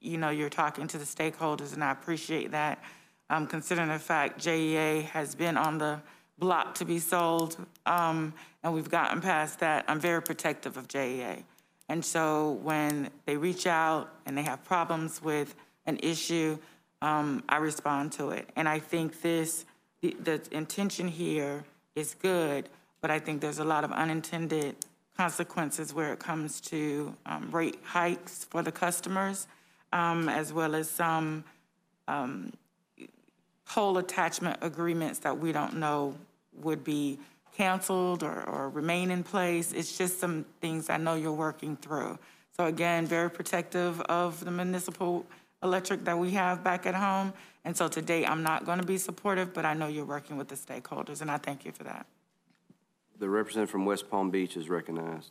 you know, you're talking to the stakeholders, and I appreciate that. Um, considering the fact J E A has been on the block to be sold, um, and we've gotten past that, I'm very protective of J E A. And so when they reach out and they have problems with an issue, um, I respond to it. And I think this, the, the intention here is good, but I think there's a lot of unintended consequences where it comes to um, rate hikes for the customers, um, as well as some um, whole attachment agreements that we don't know would be canceled or, or remain in place. It's just some things I know you're working through. So again, very protective of the municipal electric that we have back at home. And so today I'm not going to be supportive, but I know you're working with the stakeholders, and I thank you for that. The representative from West Palm Beach is recognized.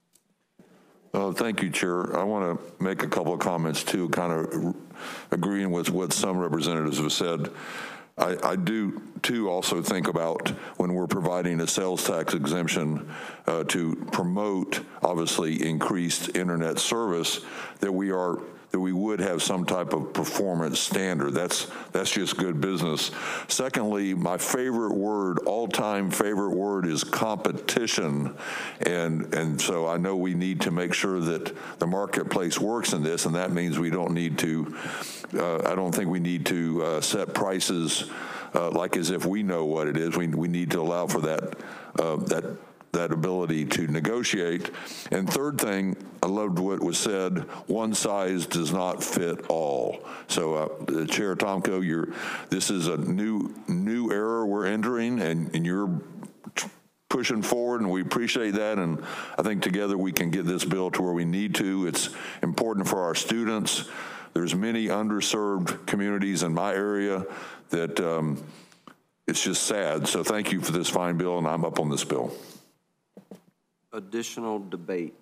Uh, thank you, Chair. I want to make a couple of comments, too, kind of agreeing with what some representatives have said. I, I do, too, also think about when we're providing a sales tax exemption uh, to promote, obviously, increased internet service, that we are that we would have some type of performance standard. That's that's just good business. Secondly, my favorite word, all-time favorite word, is competition, and and so I know we need to make sure that the marketplace works in this, and that means we don't need to. Uh, I don't think we need to uh, set prices uh, like as if we know what it is. We we need to allow for that uh, that. that ability to negotiate. And third thing, I loved what was said, one size does not fit all. So uh, Chair Tomko, you're, this is a new new era we're entering, and, and you're pushing forward, and we appreciate that, and I think together we can get this bill to where we need to. It's important for our students. There's many underserved communities in my area that um, it's just sad. So thank you for this fine bill, and I'm up on this bill. Additional debate?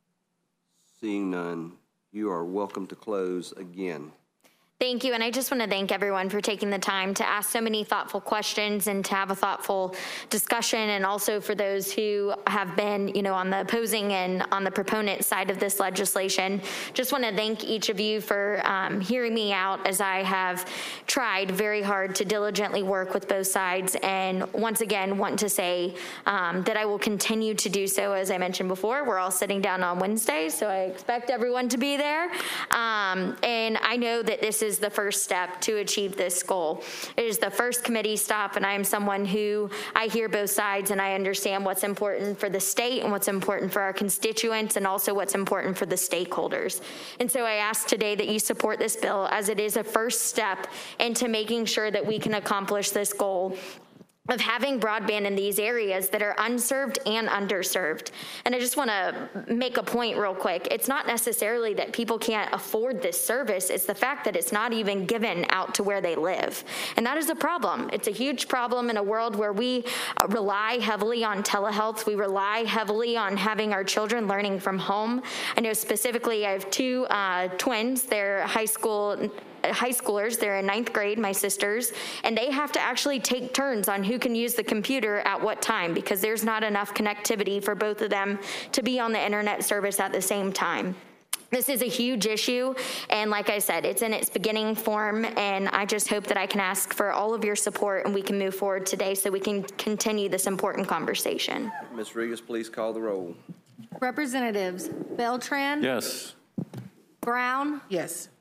Seeing none, you are welcome to close again. Thank you, and I just want to thank everyone for taking the time to ask so many thoughtful questions and to have a thoughtful discussion, and also for those who have been, you know, on the opposing and on the proponent side of this legislation. Just want to thank each of you for um, hearing me out as I have tried very hard to diligently work with both sides, and once again want to say um, that I will continue to do so. As I mentioned before, we're all sitting down on Wednesday, so I expect everyone to be there, um, and I know that this is is the first step to achieve this goal. It is the first committee stop, and I am someone who, I hear both sides, and I understand what's important for the state and what's important for our constituents, and also what's important for the stakeholders. And so I ask today that you support this bill, as it is a first step into making sure that we can accomplish this goal of having broadband in these areas that are unserved and underserved. And I just want to make a point real quick. It's not necessarily that people can't afford this service. It's the fact that it's not even given out to where they live. And that is a problem. It's a huge problem in a world where we rely heavily on telehealth. We rely heavily on having our children learning from home. I know specifically I have two uh, twins. They're high school high schoolers. They're in ninth grade, my sisters, and they have to actually take turns on who can use the computer at what time, because there's not enough connectivity for both of them to be on the internet service at the same time. This is a huge issue, and like I said, it's in its beginning form, and I just hope that I can ask for all of your support and we can move forward today so we can continue this important conversation. Miz Regas, please call the roll. Representatives Beltran? Yes. Brown? Yes.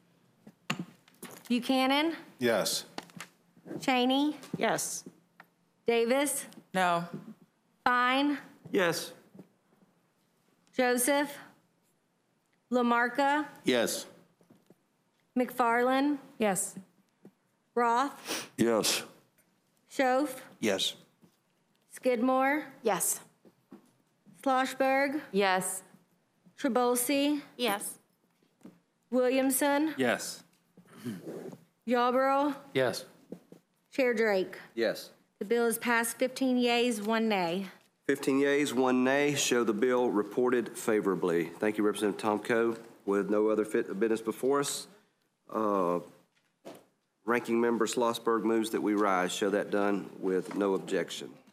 Buchanan? Yes. Cheney? Yes. Davis? No. Fine? Yes. Joseph? Lamarca? Yes. McFarland? Yes. Roth? Yes. Schoaf? Yes. Skidmore? Yes. Schlossberg? Yes. Trabulsi? Yes. Williamson? Yes. Yarborough? Yes. Chair Drake? Yes. The bill is passed fifteen yeas, one nay. fifteen yeas, one nay. Show the bill reported favorably. Thank you, Representative Tomko. With no other fit business before us, uh, Ranking Member Schlossberg moves that we rise. Show that done with no objection.